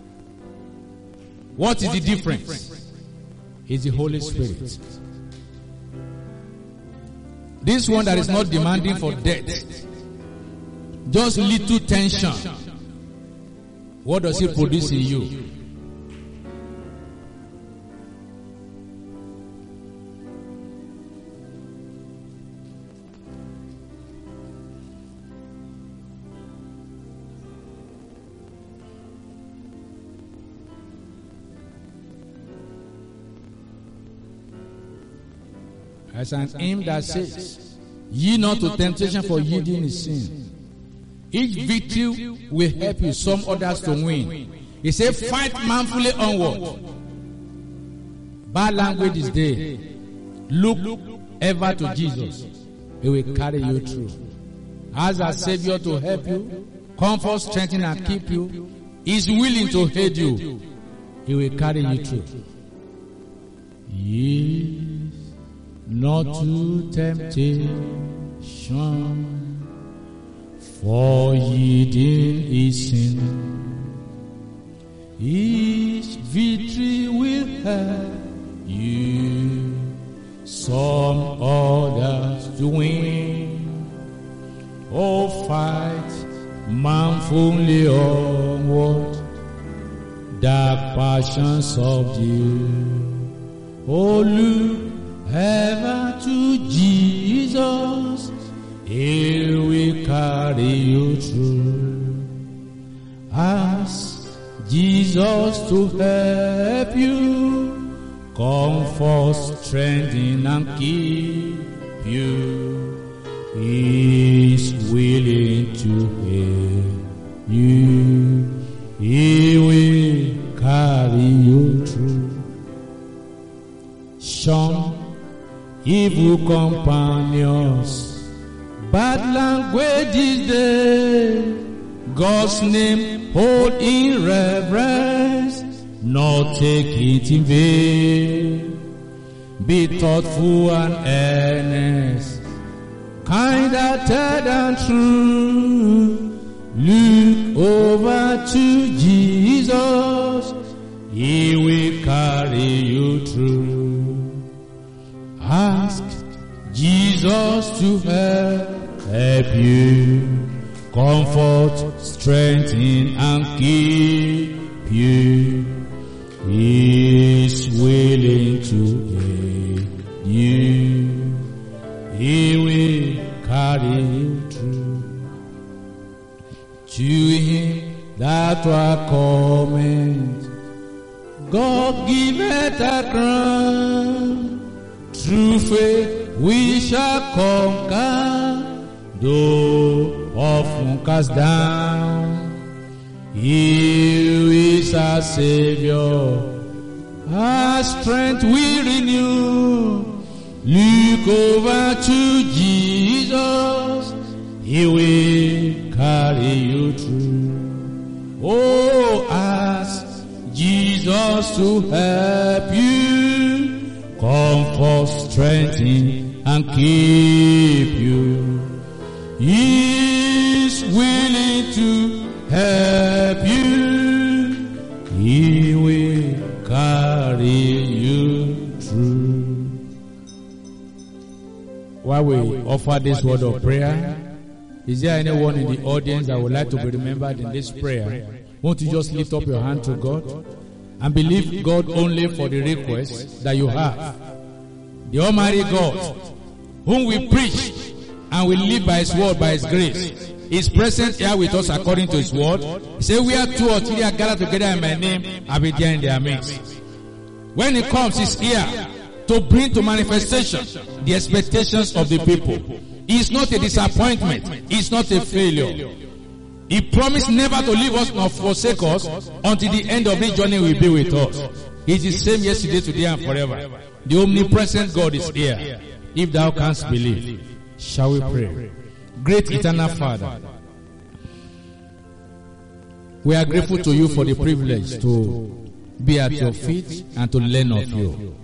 What is the difference? It's the Holy Spirit. This one that is not demanding for death. Just little tension. What does it produce in you? As an hymn that says, "Ye not to temptation, for yielding is sin." Each victory will help you, some others to win. He said, fight manfully onward. Bad language is there. Look ever to Jesus. He will carry you through. As a Savior to help you, comfort, strengthen, and keep you. He is willing to aid you. He will carry you through. Yes. Not to temptation, for yielding is sin. Each victory will help you, some others to win. Oh, fight manfully onward, dark passions subdue. Oh, look ever to Jesus, He will carry you through. Ask Jesus to help you, comfort, strengthen, and keep you. He is willing to help you. He will carry you through. Shun evil companions, bad language is there. God's name hold in reverence, not take it in vain. Be thoughtful and earnest, kind-hearted and true. Look over to Jesus, He will carry you through. Ask Jesus to help you, comfort, strengthen, and keep you. He is willing to aid you. He will carry you through. To Him that were coming, God giveth a crown. Through faith we shall conquer, though often cast down. He is our Savior, our strength we renew. Look over to Jesus, He will carry you through. Oh, ask Jesus to help you, comfort, strengthen, and keep you. He is willing to while we offer this word of prayer, is there anyone in the audience that would like to be remembered in this prayer? Won't you just lift up your hand to God and believe God only for the request that you have? The Almighty God, whom we preach and we live by His word, by His grace, is present here with us according to His word. He said, we are two or three are gathered together in my name, I'll be there in their midst. When He comes, He's here to bring to manifestation the expectations of the people. It's not a disappointment. It's not a failure. He promised never to leave us nor forsake us until the end of this journey will be with us. He's the same yesterday, today, and forever. The omnipresent God is here. If thou canst believe, shall we pray? Great eternal Father, we are grateful to you for the privilege to be at your feet and to learn of you.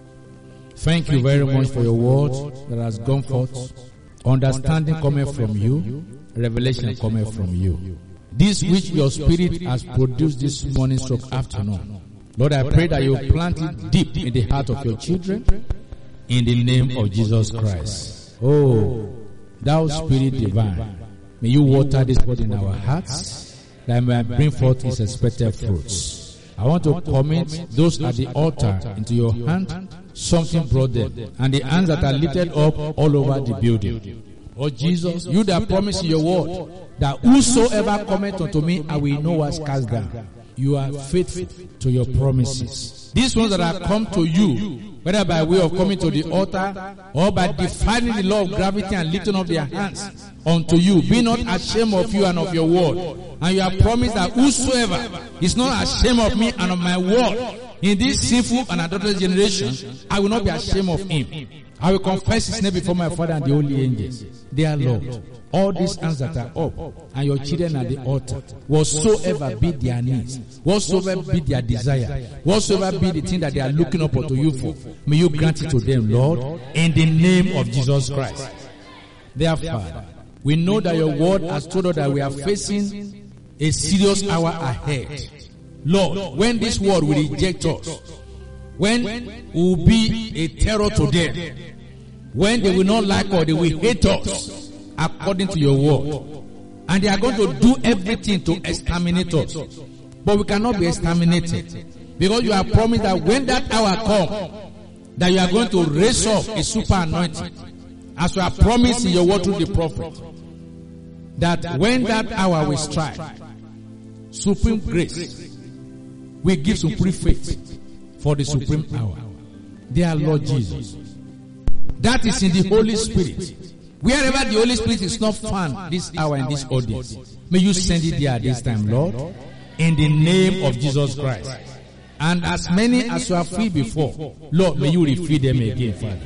Thank you very much for your word that has gone forth. Understanding coming from you, revelation coming from you. This which your spirit has produced this morning stroke afternoon. Lord, I pray that you plant it deep in the heart of your children in the name of Jesus Christ. Oh, thou Spirit divine, may you water this word in our hearts that may bring forth its expected fruits. I want to commit those at the altar into your hand. Something brought them, and the hands that are lifted up all over the building. Oh Jesus, you that promised in your word that whosoever cometh unto me, I will know was cast down. You are faithful to your promises. These ones that have come to you, whether by way of coming to the altar or by defying the law of gravity and lifting up their hands unto you, be not ashamed of you and of your word. And you have promised that whosoever is not ashamed of me and of my word in this sinful and adulterous generation, I will not be ashamed of him. I will confess his name before my Father and the holy angels. Dear Lord, all these hands that are up and your children at the altar, whatsoever be their needs, whatsoever be their desire, whatsoever be the thing that they are looking up unto you for, may you grant it to them, Lord, in the name of Jesus Christ. Dear Father, we know that your word has told us that we are facing a serious hour ahead. Lord, when this world will reject us, when we will be a terror to them, when they will not like us, they will hate us according to your word, and they are going to do everything to exterminate us, but we cannot be exterminated, because you have promised that when that hour comes, that you are going to raise up a super anointing, as you have promised in your word through the prophet, that when that hour will strike, supreme grace will give supreme faith for the supreme hour. Dear Lord Jesus, that is in the Holy Spirit. Wherever the Holy Spirit is not found this hour in this audience, may you send it there this time, Lord, in the name of Jesus Christ. And as many as you have filled before, Lord, may you refill them again, Father.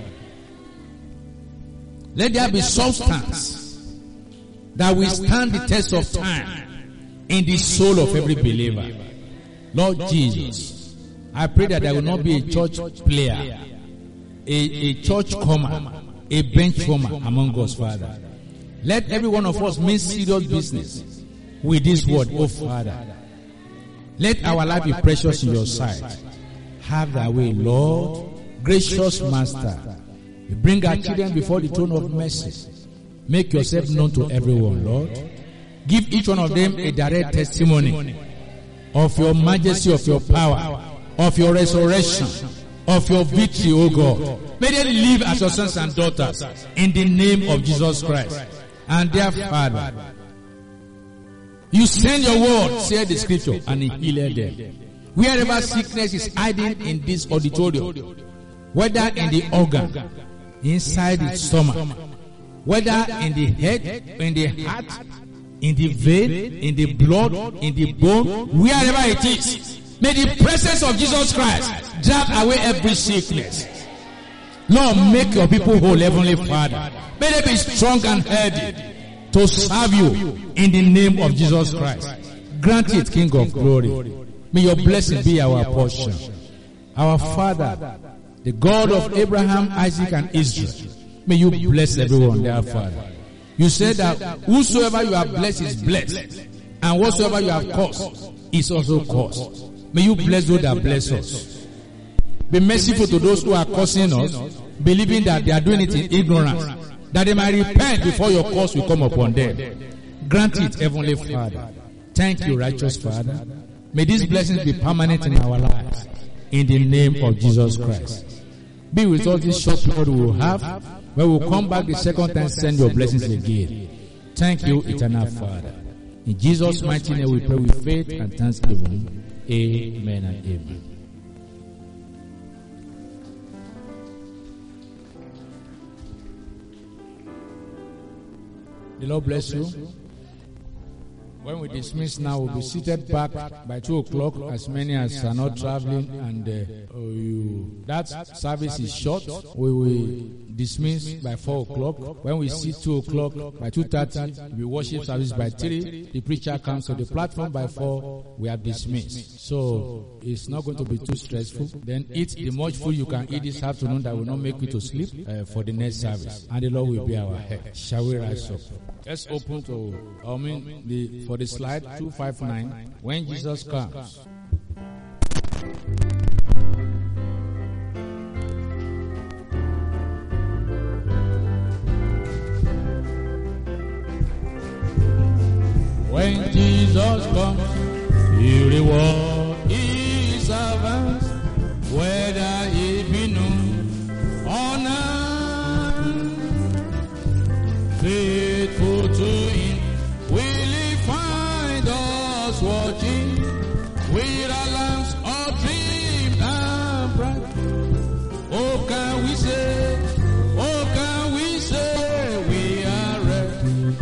Let there be substance that will stand the test of time in the soul of every believer. Lord Jesus, I pray that there will not be a church player, a, a church comer, a bench warmer among us, Father. Let every one of us mean serious business with this word, oh Father. Let our life be precious in your sight. Have thy way, Lord, gracious Master. We bring our children before the throne of mercy. Make yourself known to everyone, Lord. Give each one of them a direct testimony of your majesty, of your power, of your resurrection, of your victory, O God. May they live as your sons and daughters in the name of Jesus Christ. And dear Father, you send your word, say the scripture, and he healed them. Wherever sickness is hiding in this auditorium, whether in the organ, inside the stomach, whether in the head, in the heart, in the vein, in the blood, in the bone, wherever it is, may the presence of Jesus Christ drive away every sickness. Lord, make your people whole, Heavenly Father. May they be strong and healthy to serve you in the name of Jesus Christ. Grant it, King of glory. May your blessing be our portion. Our Father, the God of Abraham, Isaac, and Israel, may you bless everyone there, Father. You said that whosoever you have blessed is blessed, and whatsoever you have cursed is also cursed. May you bless those that bless us. Be merciful to those who are cursing us, believing that they are doing it in ignorance, that they might repent before your curse will come upon them. Grant it, Heavenly Father. Thank you, righteous Father. May these blessings be permanent in our lives. In the name of Jesus Christ. Be with us this short period we will have. When we will come back the second time, send your blessings again. Thank you, eternal Father. In Jesus' mighty name we pray with faith and thanksgiving. Amen and amen. The Lord bless you. When we dismiss now, we'll be seated back by two o'clock, as many as are not traveling, and uh, you, that service is short. We will dismiss by four o'clock. When we see two o'clock, by two thirty, we worship service by three. The preacher comes to the platform by four. We are dismissed. So it's not going to be too stressful. Then eat the much food you can eat this afternoon that will not make you to sleep uh, for the next service. And the Lord will be our head. Shall we rise up? Let's open to, I mean, the, for the slide two fifty-nine. When Jesus comes. When Jesus comes, He reward His servants, whether he be known or not. Faithful to Him, will He find us watching with our lamps all trimmed and bright? Oh, can we say, oh, can we say we are ready?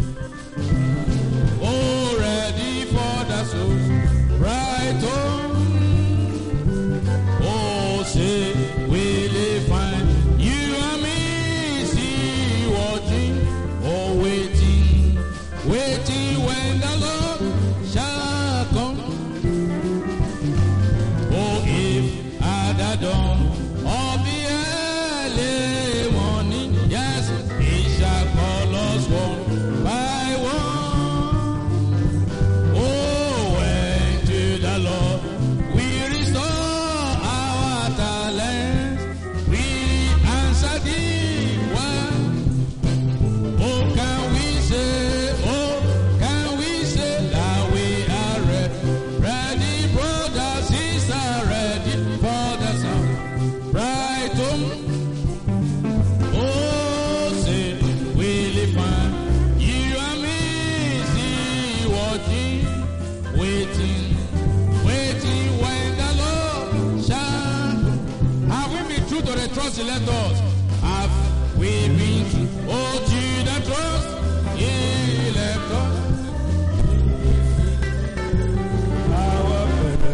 Oh, ready for the souls right home. Oh, say, will He find you and me see watching? Oh, waiting, waiting when the Lord shall come. Oh, if at the dawn of the early morning, yes, He shall call us one by one. Oh, when to the Lord we restore our talents, we answer thee one. Oh, can we say, oh, can we say that we are ready, ready, brother, sister, ready for the sun, bright home. Oh, say, will He find you and me see watching, waiting, waiting when the Lord shall. Have we been true to the trust He left us? Have we been true? Oh, to the trust He left us. Our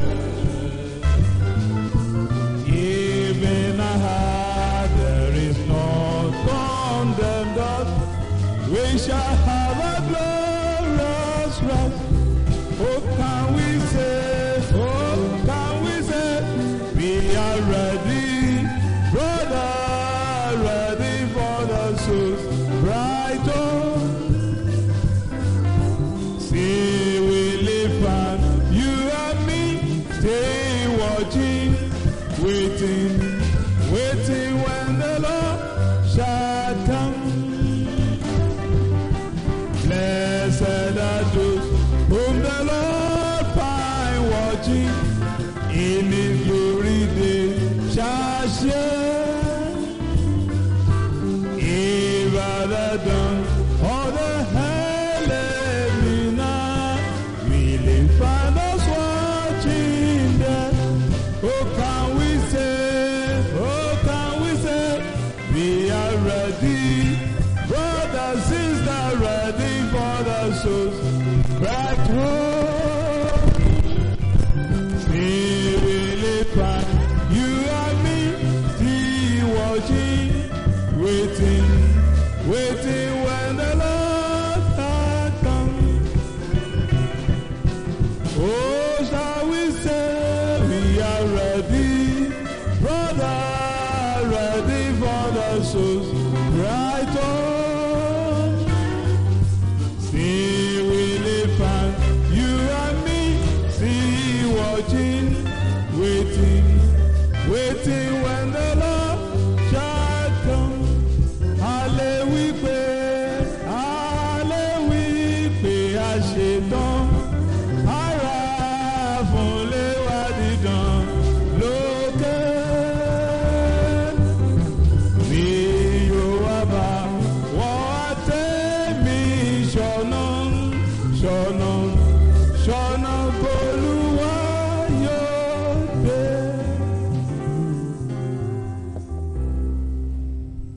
even a heart there is no condemned us. We shall have a glorious rest. Oh, can we say, oh, can we say, we are ready, brother, ready for the souls right on. See, we live and you and me stay watching, waiting, waiting when the Lord shall come. Blessed are those whom the Lord find watching, in His glory they shall share. If at the dawn of the early night, will He find us watching there? Oh, can we say, oh, can we say, we are ready, brother, sister, ready for the souls right home. See, will He find you and me still watching, waiting, waiting when the Lord has come. Oh, shall we say we are ready, brother, ready for the souls right on. See, we olùṣọ́nà